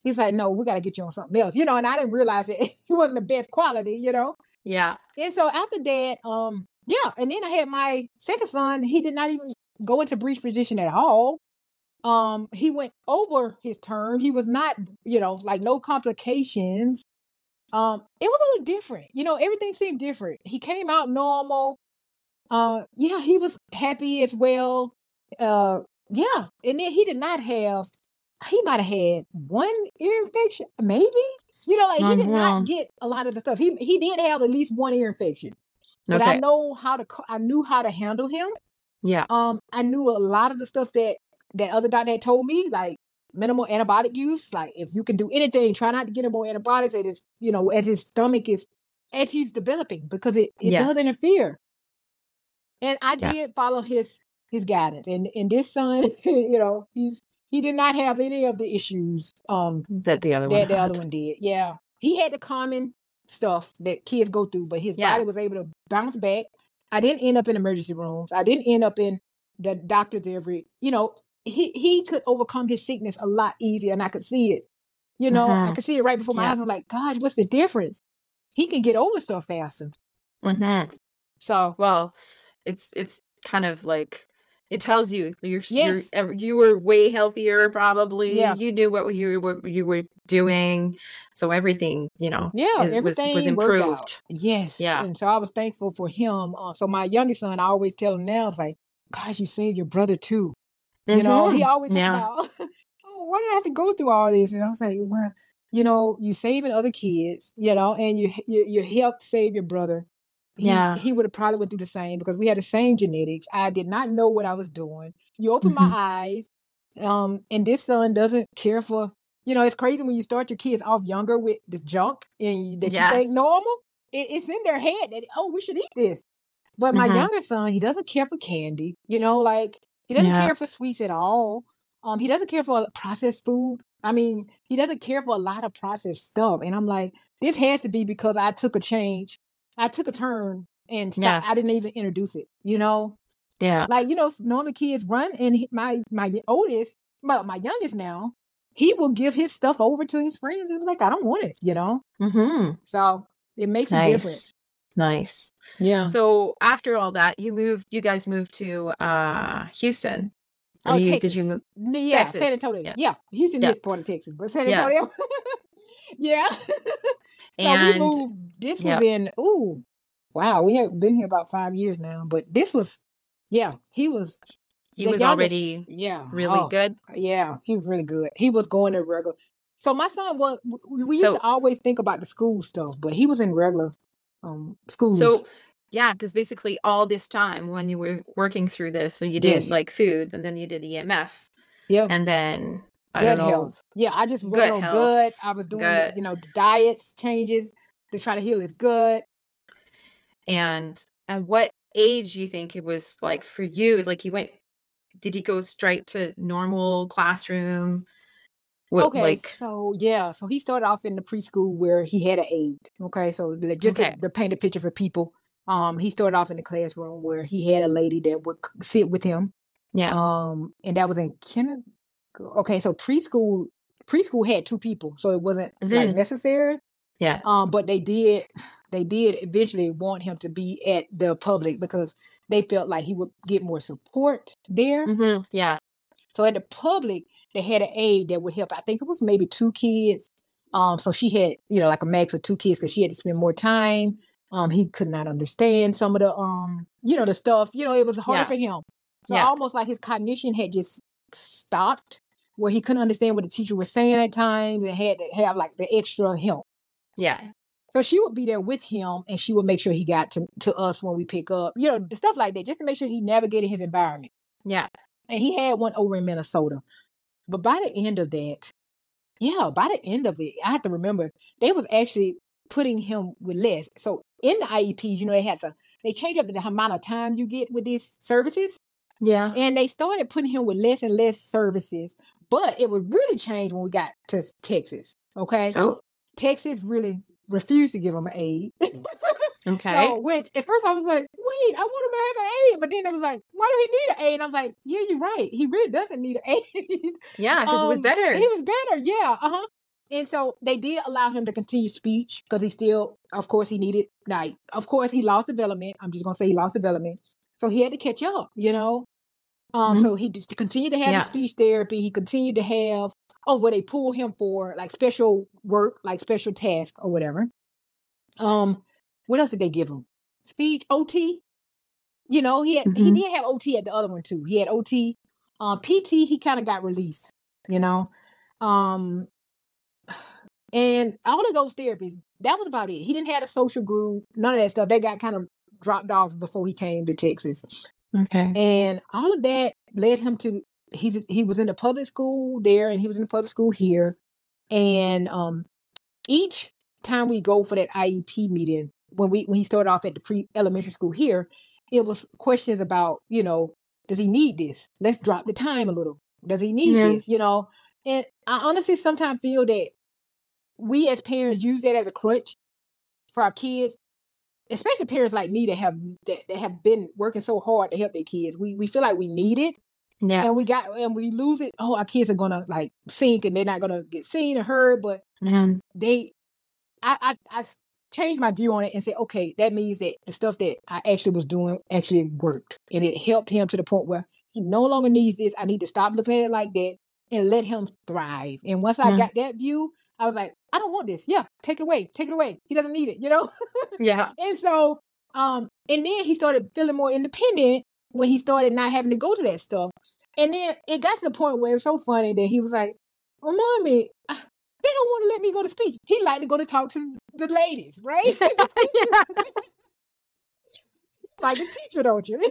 He's like, no, we got to get you on something else, you know, and I didn't realize it wasn't the best quality, you know. Yeah. And so after that, yeah, and then I had my second son. He did not even go into breech position at all. He went over his term. He was not, you know, like no complications. It was a little different, you know, everything seemed different. He came out normal. Yeah, he was happy as well. Yeah, and then he did not have. He might have had one ear infection, maybe. You know, like he did not get a lot of the stuff. He did have at least one ear infection, but I knew how to handle him. Yeah. I knew a lot of the stuff that other doctor had told me, like minimal antibiotic use. Like if you can do anything, try not to get him more antibiotics. It is, you know, as his stomach is, as he's developing, because it does interfere. And I did follow his guidance, and this son, you know, he did not have any of the issues that the other one did. Yeah, he had the common stuff that kids go through, but his body was able to bounce back. I didn't end up in emergency rooms. I didn't end up in the doctor's every, you know, he could overcome his sickness a lot easier, and I could see it. You know, I could see it right before my eyes. I'm like, God, what's the difference? He can get over stuff faster. So, well, it's kind of like, it tells you you were way healthier, probably. Yeah. You knew what you were doing, so everything, you know, everything was improved. improved. Yes, yeah. And so I was thankful for him. So my youngest son, I always tell him now, it's like, gosh, you saved your brother too. You know, he always talks about, oh, why did I have to go through all this? And I was like, well, you know, you saving other kids, you know, and you helped save your brother. He would have probably went through the same, because we had the same genetics. I did not know what I was doing. You opened my eyes. And this son doesn't care for, you know, it's crazy when you start your kids off younger with this junk and that you think normal. It's in their head that, oh, we should eat this. But my younger son, he doesn't care for candy, you know, like he doesn't care for sweets at all. He doesn't care for processed food. I mean, he doesn't care for a lot of processed stuff. And I'm like, this has to be because I took a change. I took a turn and stopped. I didn't even introduce it, you know? Yeah. Like, you know, normal kids run, and my oldest, well, my youngest now, he will give his stuff over to his friends and be like, I don't want it, you know? So it makes a difference. Nice. Yeah. So after all that, you guys moved to Houston. Texas. Did you move? Yeah, Texas. San Antonio. Yeah. Houston is part of Texas, but San Antonio. So we moved. This was in, wow, we have been here about 5 years now, but this was, he was already really good. Yeah, he was really good. He was going to regular. So my son was, we used to always think about the school stuff, but he was in regular schools. So, yeah, because basically all this time when you were working through this, so you did like food, and then you did EMF. Yeah. And then good health. Yeah, I just went on good. I was doing, you know, diets changes to try to heal his gut. And at what age do you think it was like for you? Like did he go straight to normal classroom? So he started off in the preschool where he had an aide. Okay, so just to paint a picture for people, he started off in the classroom where he had a lady that would sit with him. Yeah. And that was in kindergarten. Okay, so preschool had 2 people, so it wasn't like necessary. Yeah. But they did eventually want him to be at the public because they felt like he would get more support there. Yeah. So at the public, they had an aide that would help. I think it was maybe 2 kids. So she had, you know, like a max of 2 kids because she had to spend more time. He could not understand some of the, you know, the stuff. You know, it was harder for him. So almost like his cognition had just stopped, where he couldn't understand what the teacher was saying at times and had to have like the extra help. Yeah. So she would be there with him, and she would make sure he got to us when we pick up, you know, stuff like that, just to make sure he navigated his environment. Yeah. And he had one over in Minnesota. But by the end of that, I have to remember, they was actually putting him with less. So in the IEPs, you know, they change up the amount of time you get with these services. Yeah. And they started putting him with less and less services. But it would really change when we got to Texas. Okay. Oh. Texas really refused to give him an aid. Okay. So, which at first I was like, wait, I want him to have an aid. But then it was like, why do he need an aid? And I was like, yeah, you're right. He really doesn't need an aid. Yeah, because it was better. He was better. Yeah. And so they did allow him to continue speech because he still, of course, he needed, like, of course, he lost development. I'm just going to say he lost development. So he had to catch up, you know. So he just continued to have the speech therapy. He continued to have, where they pull him for like special work, like special task or whatever. What else did they give him? Speech, OT. You know, he did have OT at the other one too. He had OT. PT, he kind of got released, you know. And all of those therapies, that was about it. He didn't have a social group, none of that stuff. They got kind of dropped off before he came to Texas. Okay. And all of that led him to, he was in the public school there and he was in the public school here. And each time we go for that IEP meeting, when he started off at the pre-elementary school here, it was questions about, you know, does he need this? Let's drop the time a little. Does he need this? You know? And I honestly sometimes feel that we as parents use that as a crutch for our kids, especially parents like me that have been working so hard to help their kids. We feel like we need it. Yeah. And we lose it. Oh, our kids are gonna like sink and they're not gonna get seen or heard. But I changed my view on it and said, okay, that means that the stuff that I actually was doing actually worked. And it helped him to the point where he no longer needs this. I need to stop looking at it like that and let him thrive. And once I got that view, I was like, I don't want this. Yeah, take it away. Take it away. He doesn't need it, you know? Yeah. And so, and then he started feeling more independent when he started not having to go to that stuff. And then it got to the point where it was so funny that he was like, well, Mommy, they don't want to let me go to speech. He liked to go to talk to the ladies, right? Like a teacher, don't you?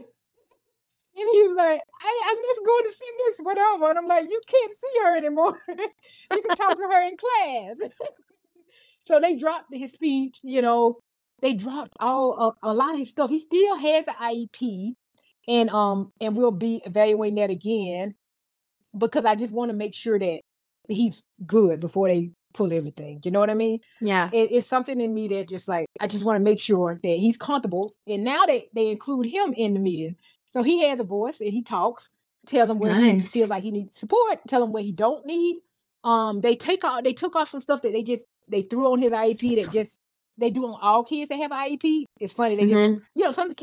And he was like, I miss going to see Miss whatever. And I'm like, you can't see her anymore. You can talk to her in class. So they dropped his speech, you know. They dropped a lot of his stuff. He still has the IEP. And we'll be evaluating that again because I just want to make sure that he's good before they pull everything. You know what I mean? Yeah. It's something in me that just like, I just want to make sure that he's comfortable. And now they include him in the meeting. So he has a voice and he talks, tells him where he feels like he needs support, tell him what he don't need. They took off some stuff that they threw on his IEP that just, they do on all kids that have IEP. It's funny. They just, you know, some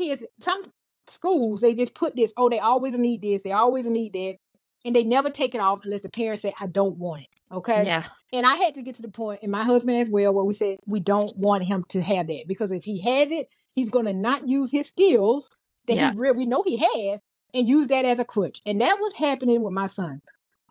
schools, they just put this, they always need this, they always need that. And they never take it off unless the parents say, I don't want it. Okay. Yeah. And I had to get to the point, and my husband as well, where we said we don't want him to have that because if he has it, he's going to not use his skills that we know he has and use that as a crutch. And that was happening with my son.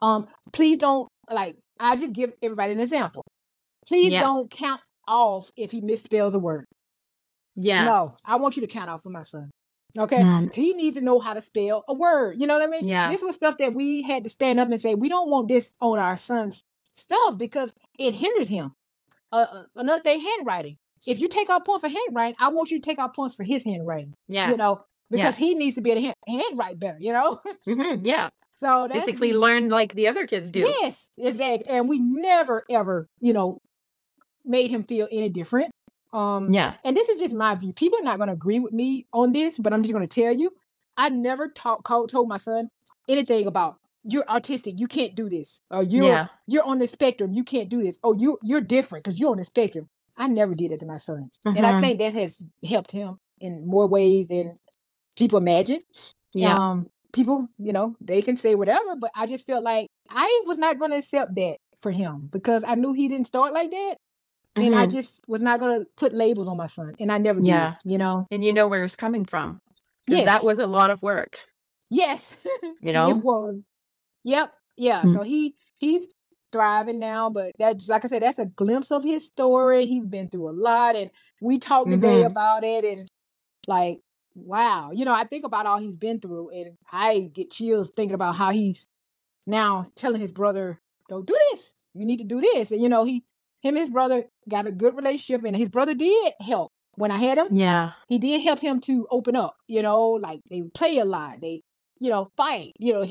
Please don't, I just give everybody an example. Please don't count off if he misspells a word. Yeah. No, I want you to count off for my son. Okay. He needs to know how to spell a word. You know what I mean? Yeah. This was stuff that we had to stand up and say, we don't want this on our son's stuff because it hinders him. Another thing, handwriting. If you take out points for handwriting, I want you to take out points for his handwriting. Yeah. You know, because he needs to be able to handwrite better, you know? Yeah. So that's basically learn like the other kids do. Yes, exactly. And we never, ever, you know, made him feel any different. And this is just my view. People are not going to agree with me on this, but I'm just going to tell you, I never told my son anything about you're autistic, you can't do this, or you're on the spectrum, you can't do this, or you're different because you're on the spectrum. I never did it to my son, and I think that has helped him in more ways than people imagine. Yeah, people, you know, they can say whatever, but I just felt like I was not going to accept that for him because I knew he didn't start like that. And I just was not going to put labels on my son. And I never did, you know. And you know where it's coming from. Yes. That was a lot of work. Yes. You know? It was. Yep. Yeah. So he's thriving now. But that's, like I said, that's a glimpse of his story. He's been through a lot. And we talked today about it. And like, wow. You know, I think about all he's been through. And I get chills thinking about how he's now telling his brother, don't do this. You need to do this. And, you know, him and his brother got a good relationship, and his brother did help when I had him. Yeah. He did help him to open up, you know, like they play a lot. They, you know, fight. You know,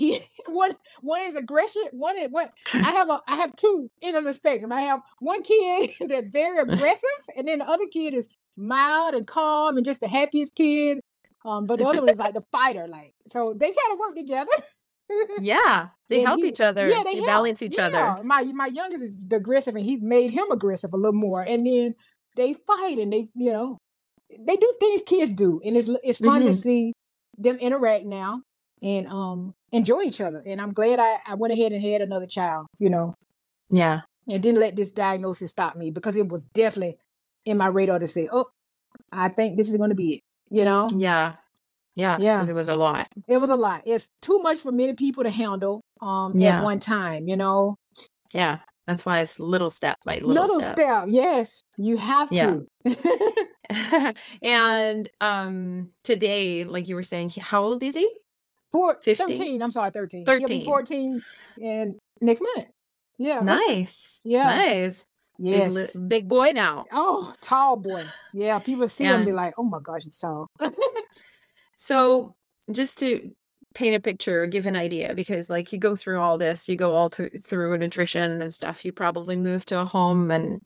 one is aggression, one I have two ends of the spectrum. I have one kid that's very aggressive, and then the other kid is mild and calm and just the happiest kid. But the other one is like the fighter, like, so they kind of work together. Yeah. They And help he, each other. yeah, they They help. balance each other. Yeah, my youngest is the aggressive, and he made him aggressive a little more. And then they fight, and they do things kids do, and it's fun to Mhm. see them interact now and enjoy each other. And I'm glad I went ahead and had another child, Yeah. and didn't let this diagnosis stop me, because it was definitely in my radar to say, oh, I think this is going to be it. Yeah. Yeah. Yeah, Because it was a lot. it was a lot. It's too much for many people to handle at Yeah. one time. Yeah. That's why it's little step by little step. Step. Yes, you have Yeah. to. And today, like you were saying, how old is he? 15? 13. I'm sorry, 13. He'll be 13. 14 and next month. Yeah. Nice. Yeah. Nice. Yes. Big boy now. Oh, tall boy. Yeah. People see him and be And like, oh my gosh, he's tall. so just to paint a picture or give an idea, because like you go through all this, you go all through nutrition and stuff. You probably moved to a home and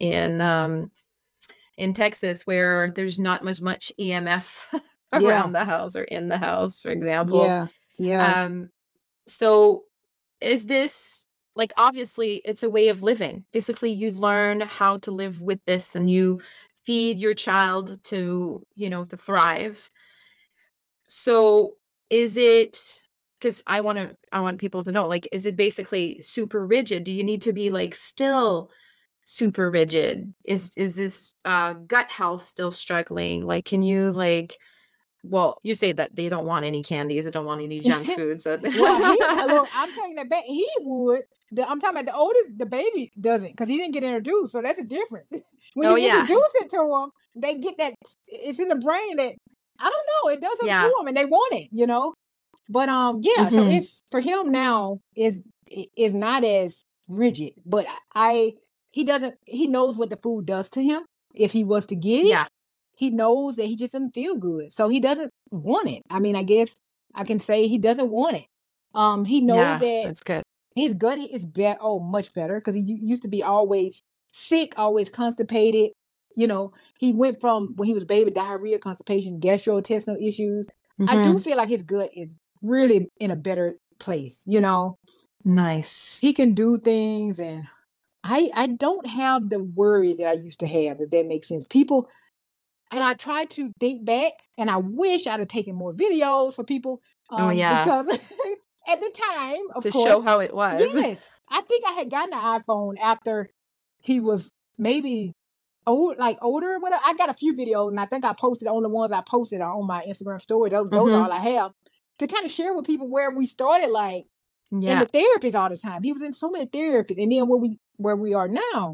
in Texas where there's not much EMF around the house or in the house, for example. Yeah. Yeah. So is this like, obviously it's a way of living. Basically you learn how to live with this and you feed your child to, to thrive. So is it, because I want people to know, like, is it basically super rigid? Do you need to be like still super rigid? Is this gut health still struggling? Like, can you well, you say that they don't want any candies, they don't want any junk food. So Well, I'm taking that back. He would. I'm talking about the oldest, the baby doesn't, because he didn't get introduced. So that's a difference. When you introduce it to them, they get that. It's in the brain that, I don't know, it does something to them and they want it, But so it's for him now is not as rigid, but he knows what the food does to him if he was to get it. Yeah. He knows that he just doesn't feel good, so he doesn't want it. I mean, I guess I can say he doesn't want it. He knows that that's good. his gut is better. Oh, much better, because he used to be always sick, always constipated. He went from, when he was a baby, diarrhea, constipation, gastrointestinal issues. I do feel like his gut is really in a better place. Nice. He can do things, and I don't have the worries that I used to have, if that makes sense. People. And I try to think back, and I wish I'd have taken more videos for people. Because at the time, of course, to show how it was. Yes, I think I had gotten an iPhone after he was maybe older. Whatever. I got a few videos, and I think I posted on the ones I posted on my Instagram story. Those are all I have to kind of share with people where we started, in the therapies all the time. He was in so many therapies, and then where we are now,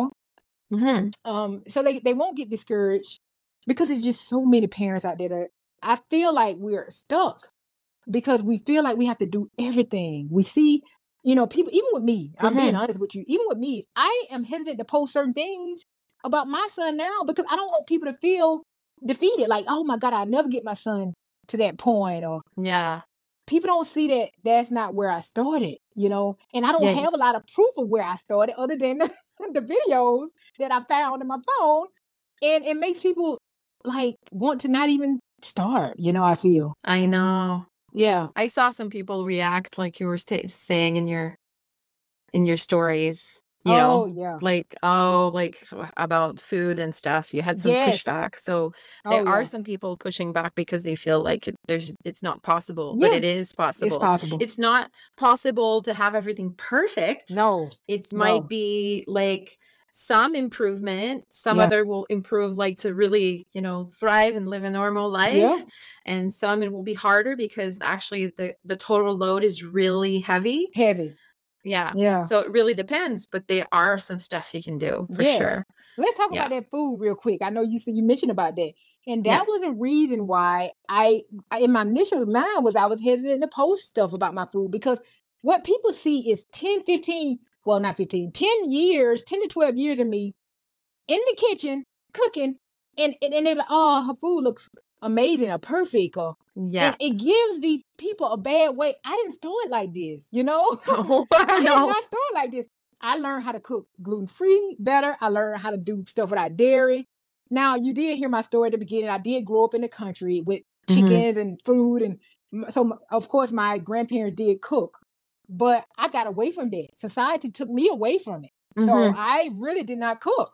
So they won't get discouraged. Because there's just so many parents out there that I feel like we're stuck, because we feel like we have to do everything. We see, people, even with me, I'm being honest with you, even with me, I am hesitant to post certain things about my son now, because I don't want people to feel defeated. Like, oh my God, I'll never get my son to that point. Or people don't see that that's not where I started, and I don't have a lot of proof of where I started other than the videos that I found on my phone. And it makes people want to not even start, I feel. I know. Yeah. I saw some people react like you were saying in your stories, about food and stuff. You had some pushback. So there are some people pushing back because they feel like it's not possible, but it is possible. It's possible. It's not possible to have everything perfect. No. It might be some improvement, some other will improve to really, thrive and live a normal life. Yeah. And some it will be harder because actually the total load is really heavy. Yeah. Yeah. So it really depends, but there are some stuff you can do for sure. Let's talk about that food real quick. I know you mentioned about that. And that was a reason why I in my initial mind was I was hesitant to post stuff about my food, because what people see is 10 years, 10 to 12 years of me in the kitchen cooking, and they're like, oh, her food looks amazing or perfect, or and it gives these people a bad way. I didn't start like this, I did not start like this. I learned how to cook gluten-free better. I learned how to do stuff without dairy. Now, you did hear my story at the beginning. I did grow up in the country with chickens and food, and of course, my grandparents did cook, but I got away from that. Society took me away from it. So I really did not cook.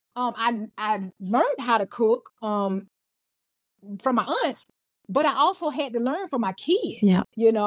I learned how to cook from my aunts, but I also had to learn from my kids. Yeah.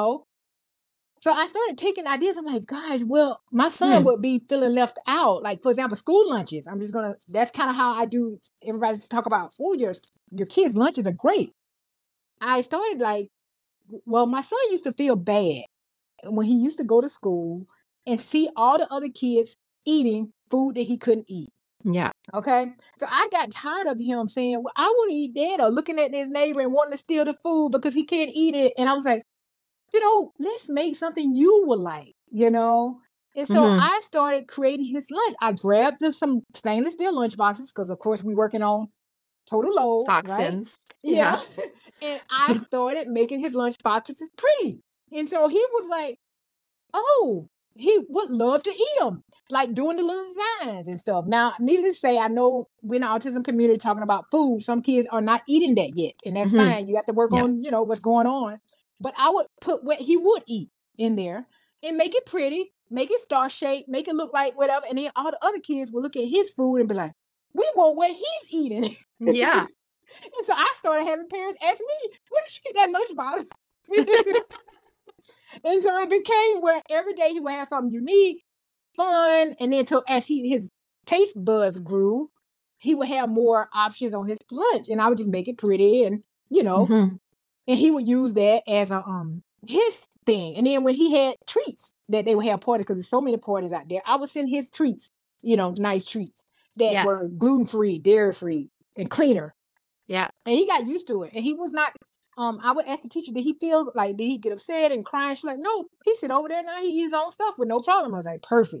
So I started taking ideas. I'm like, gosh, well, my son would be feeling left out. Like, for example, school lunches. That's kind of how I do. Everybody's talk about, oh, your kids' lunches are great. I started like, well, my son used to feel bad when he used to go to school and see all the other kids eating food that he couldn't eat. Yeah. Okay. So I got tired of him saying, well, I want to eat that, or looking at his neighbor and wanting to steal the food because he can't eat it. And I was like, let's make something you would like, And so I started creating his lunch. I grabbed some stainless steel lunch boxes because, of course, we're working on total load. Toxins. Right? Yeah. And I started making his lunch boxes pretty. And so he was like, oh, he would love to eat them, like doing the little designs and stuff. Now, needless to say, I know we're in the autism community talking about food. Some kids are not eating that yet, and that's fine. You have to work on, what's going on. But I would put what he would eat in there and make it pretty, make it star shaped, make it look like whatever. And then all the other kids will look at his food and be like, we want what he's eating. Yeah. And so I started having parents ask me, where did you get that lunchbox? And so it became where every day he would have something unique, fun. And then as his taste buds grew, he would have more options on his lunch. And I would just make it pretty and, and he would use that as his thing. And then when he had treats that they would have parties, because there's so many parties out there, I would send his treats, nice treats that were gluten-free, dairy-free, and cleaner. Yeah. And he got used to it. And he was not, I would ask the teacher, did he get upset and cry? And she's like, no, he sit over there now, he eats his own stuff with no problem. I was like, perfect.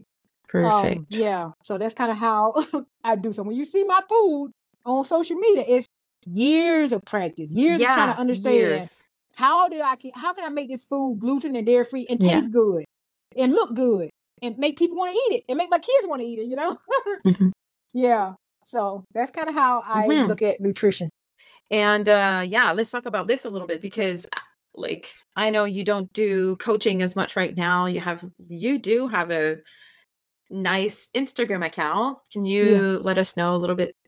Yeah. So that's kind of how I do. So when you see my food on social media, it's years of practice, years of trying to understand how can I make this food gluten and dairy free and taste good and look good and make people want to eat it and make my kids want to eat it, Yeah. So that's kind of how I look at nutrition. And let's talk about this a little bit, because like I know you don't do coaching as much right now. You do have a nice Instagram account. Can you let us know a little bit,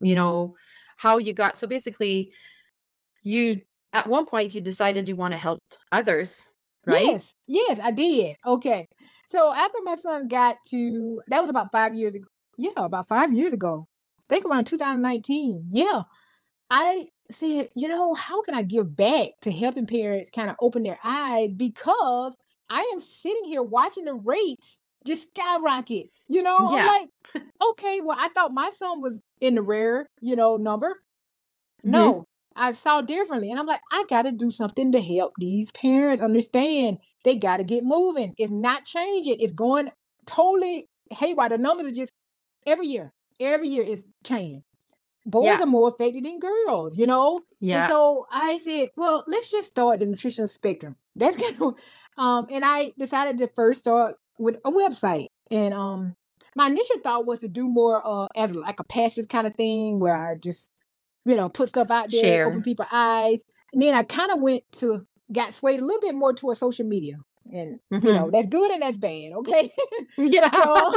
how you got, so basically you, at one point you decided you want to help others, right? Yes, I did. Okay. So after my son that was about 5 years ago. Yeah, about 5 years ago. I think around 2019. Yeah. I said, how can I give back to helping parents kind of open their eyes, because I am sitting here watching the rates just skyrocket. I'm like, okay, well, I thought my son was in the rare, number. No, I saw differently. And I'm like, I got to do something to help these parents understand they got to get moving. It's not changing. It's going totally haywire. The numbers are just every year is changing. Boys are more affected than girls, Yeah. And so I said, well, let's just start the nutritional spectrum. That's kind of, and I decided to first start with a website. And my initial thought was to do more as like a passive kind of thing where I just, put stuff out there, open people's eyes. And then I kind of got swayed a little bit more towards social media. And, that's good and that's bad, okay? Yeah.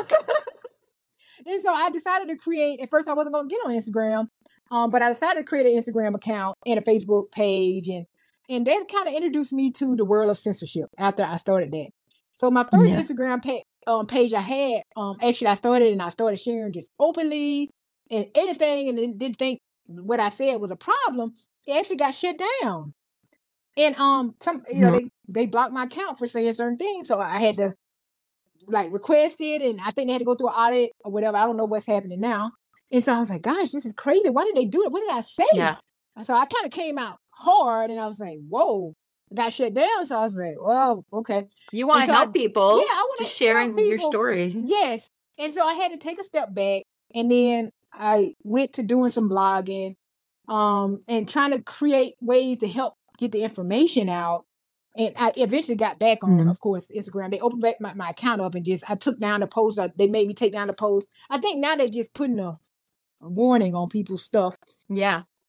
And so I decided to create, at first I wasn't going to get on Instagram, but I decided to create an Instagram account and a Facebook page. And that kind of introduced me to the world of censorship after I started that. So my first Instagram page I had, actually I started sharing just openly and anything, and didn't think what I said was a problem. It actually got shut down. And they blocked my account for saying certain things. So I had to request it, and I think they had to go through an audit or whatever. I don't know what's happening now. And so I was like, gosh, this is crazy. Why did they do it? What did I say? Yeah. So I kind of came out hard, and I was like, whoa, it got shut down. So I was like, well, okay. You want to help people. Yeah, I want to just sharing your story. Yes. And so I had to take a step back, and then I went to doing some blogging, and trying to create ways to help get the information out. And I eventually got back on, of course, Instagram. They opened back my account up, and I took down the post. They made me take down the post. I think now they're just putting a warning on people's stuff. Yeah.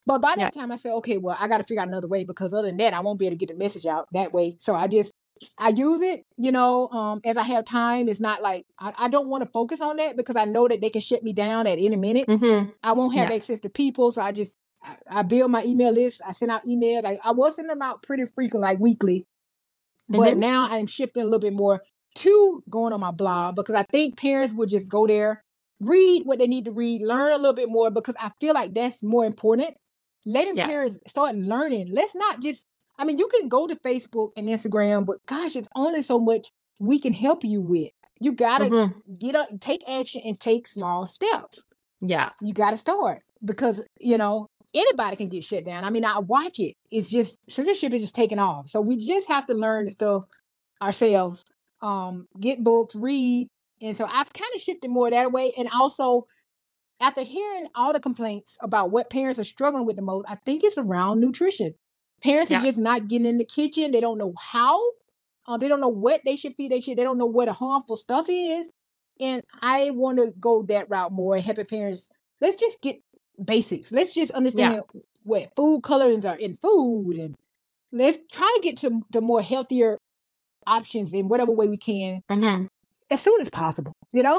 But by that time I said, okay, well, I got to figure out another way, because other than that, I won't be able to get the message out that way. So I use it, as I have time. It's not like I don't want to focus on that, because I know that they can shut me down at any minute. I won't have access to people. So I build my email list. I send out emails. I was sending them out pretty frequent, like weekly. But now I'm shifting a little bit more to going on my blog, because I think parents would just go there, read what they need to read, learn a little bit more, because I feel like that's more important. Letting parents start learning. Let's not just, you can go to Facebook and Instagram, but gosh, it's only so much we can help you with. You got to get up, take action, and take small steps. Yeah. You got to start, because, anybody can get shut down. I watch it. It's just, censorship is just taking off. So we just have to learn the stuff ourselves, get books, read. And so I've kind of shifted more that way. And also, after hearing all the complaints about what parents are struggling with the most, I think it's around nutrition. Parents are just not getting in the kitchen. They don't know how. They don't know what they should feed. They don't know what the harmful stuff is. And I want to go that route more and helping parents. Let's just get basics. Let's just understand what food colorings are in food. And let's try to get to the more healthier options in whatever way we can as soon as possible.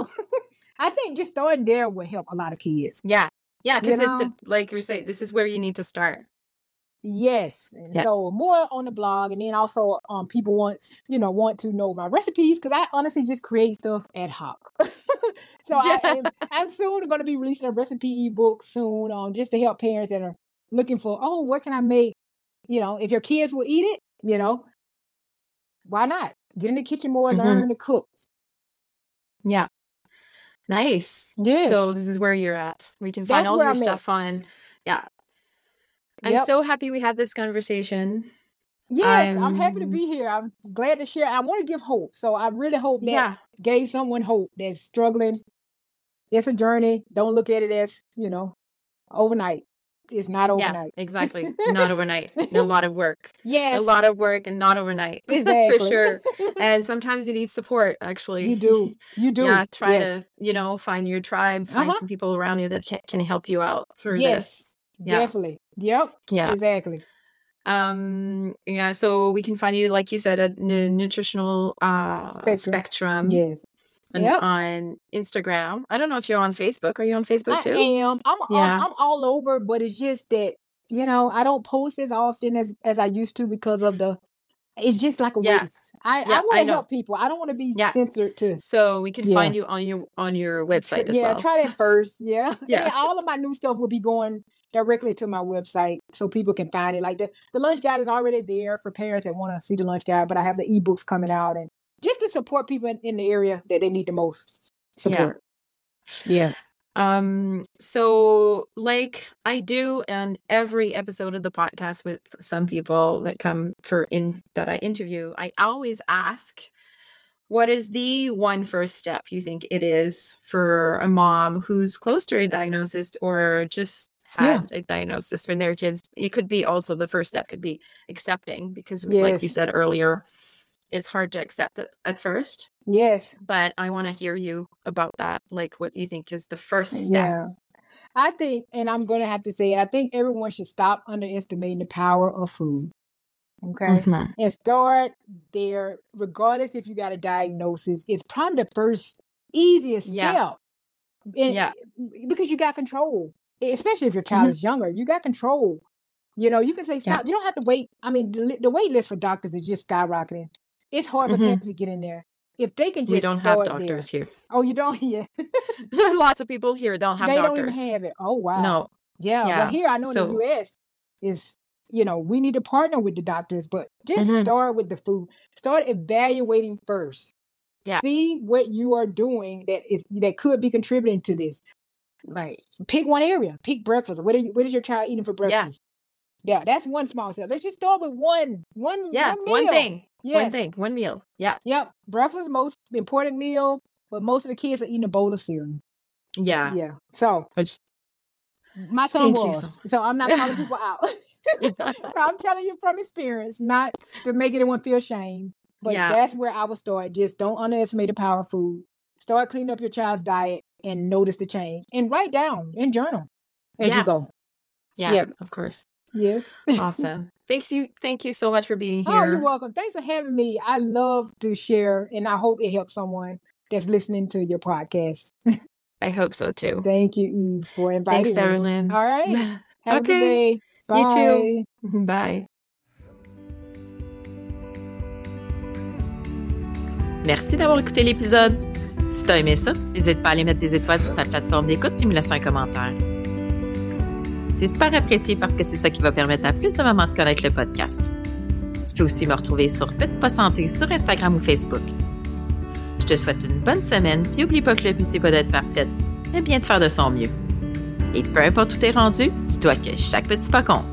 I think just starting there will help a lot of kids. Yeah. Yeah. Because it's like you're saying, this is where you need to start. Yes. And so more on the blog. And then also people want to know my recipes, because I honestly just create stuff ad hoc. So I'm soon going to be releasing a recipe ebook soon, just to help parents that are looking for, what can I make? If your kids will eat it, why not? Get in the kitchen more, learn to cook. Yeah. Nice. Yes. So this is where you're at. We can find all your stuff on. Yeah. I'm so happy we had this conversation. Yes, I'm happy to be here. I'm glad to share. I want to give hope. So I really hope that gave someone hope that's struggling. It's a journey. Don't look at it as, overnight. It's not overnight. Yeah, exactly. Not overnight. A lot of work. Yes. A lot of work and not overnight. Exactly. For sure. And sometimes you need support, actually. You do. Yeah, try to, find your tribe, find some people around you that can help you out through this. Yeah. Definitely. Yep. Yeah. Exactly. So we can find you, like you said, at Nutritional Spectrum. Yes. And on Instagram. I don't know if you're on Facebook. Are you on Facebook too? I am. I'm all over, but it's just that, I don't post as often as I used to, because of it's just like a race. I want to help people. I don't want to be censored too. So we can find you on your website as well. Yeah, try that first. Yeah. Yeah. And all of my new stuff will be going directly to my website so people can find it. Like the lunch guide is already there for parents that want to see the lunch guide, but I have the ebooks coming out, and just to support people in the area that they need the most support. Yeah. So like I do on every episode of the podcast with some people that come that I interview, I always ask, what is the one first step you think it is for a mom who's close to a diagnosis or just had a diagnosis for their kids? It could be also the first step could be accepting, because like you said earlier, it's hard to accept it at first. Yes. But I want to hear you about that. Like what you think is the first step. Yeah. I think, and I'm going to have to say, I think everyone should stop underestimating the power of food. Okay. And start there, regardless if you got a diagnosis. It's probably the first easiest step. Because you got control. Especially if your child is younger, you got control. You can say stop. You don't have to wait. The wait list for doctors is just skyrocketing. It's hard for parents to get in there. If they can just we don't have doctors here. Oh, you don't? Yeah. Lots of people here don't have doctors. They don't even have it. Oh, wow. No. Yeah. Well, here I know in the U.S. is, we need to partner with the doctors, but just start with the food. Start evaluating first. Yeah. See what you are doing that could be contributing to this. Like, pick one area. Pick breakfast. What is your child eating for breakfast? Yeah, that's one small step. Let's just start with one meal. One thing. Yes. One meal. Yeah. Yep. Breakfast, most important meal, but most of the kids are eating a bowl of cereal. Yeah. Yeah. So my son was. So I'm not calling people out. So I'm telling you from experience, not to make anyone feel shame. But that's where I would start. Just don't underestimate the power of food. Start cleaning up your child's diet and notice the change. And write down and journal as you go. Yeah, Yep. of course. Yes. Awesome. Thank you so much for being Oh, you're here. welcome. Thanks for having me. I love to share, and I hope it helps someone that's listening to your podcast. I hope so too. Thank you, Eve, for inviting Thanks, me. Darlene. All right. Have a good Okay. day. Bye. You too. Bye. Merci d'avoir écouté l'épisode. Si t'as aimé ça, n'hésite pas à aller mettre des étoiles sur ta plateforme d'écoute puis me laisser un commentaire. C'est super apprécié parce que c'est ça qui va permettre à plus de mamans de connaître le podcast. Tu peux aussi me retrouver sur Petit Pas Santé sur Instagram ou Facebook. Je te souhaite une bonne semaine, puis oublie pas que le but c'est pas d'être parfaite, mais bien de faire de son mieux. Et peu importe où t'es rendu, dis-toi que chaque petit pas compte.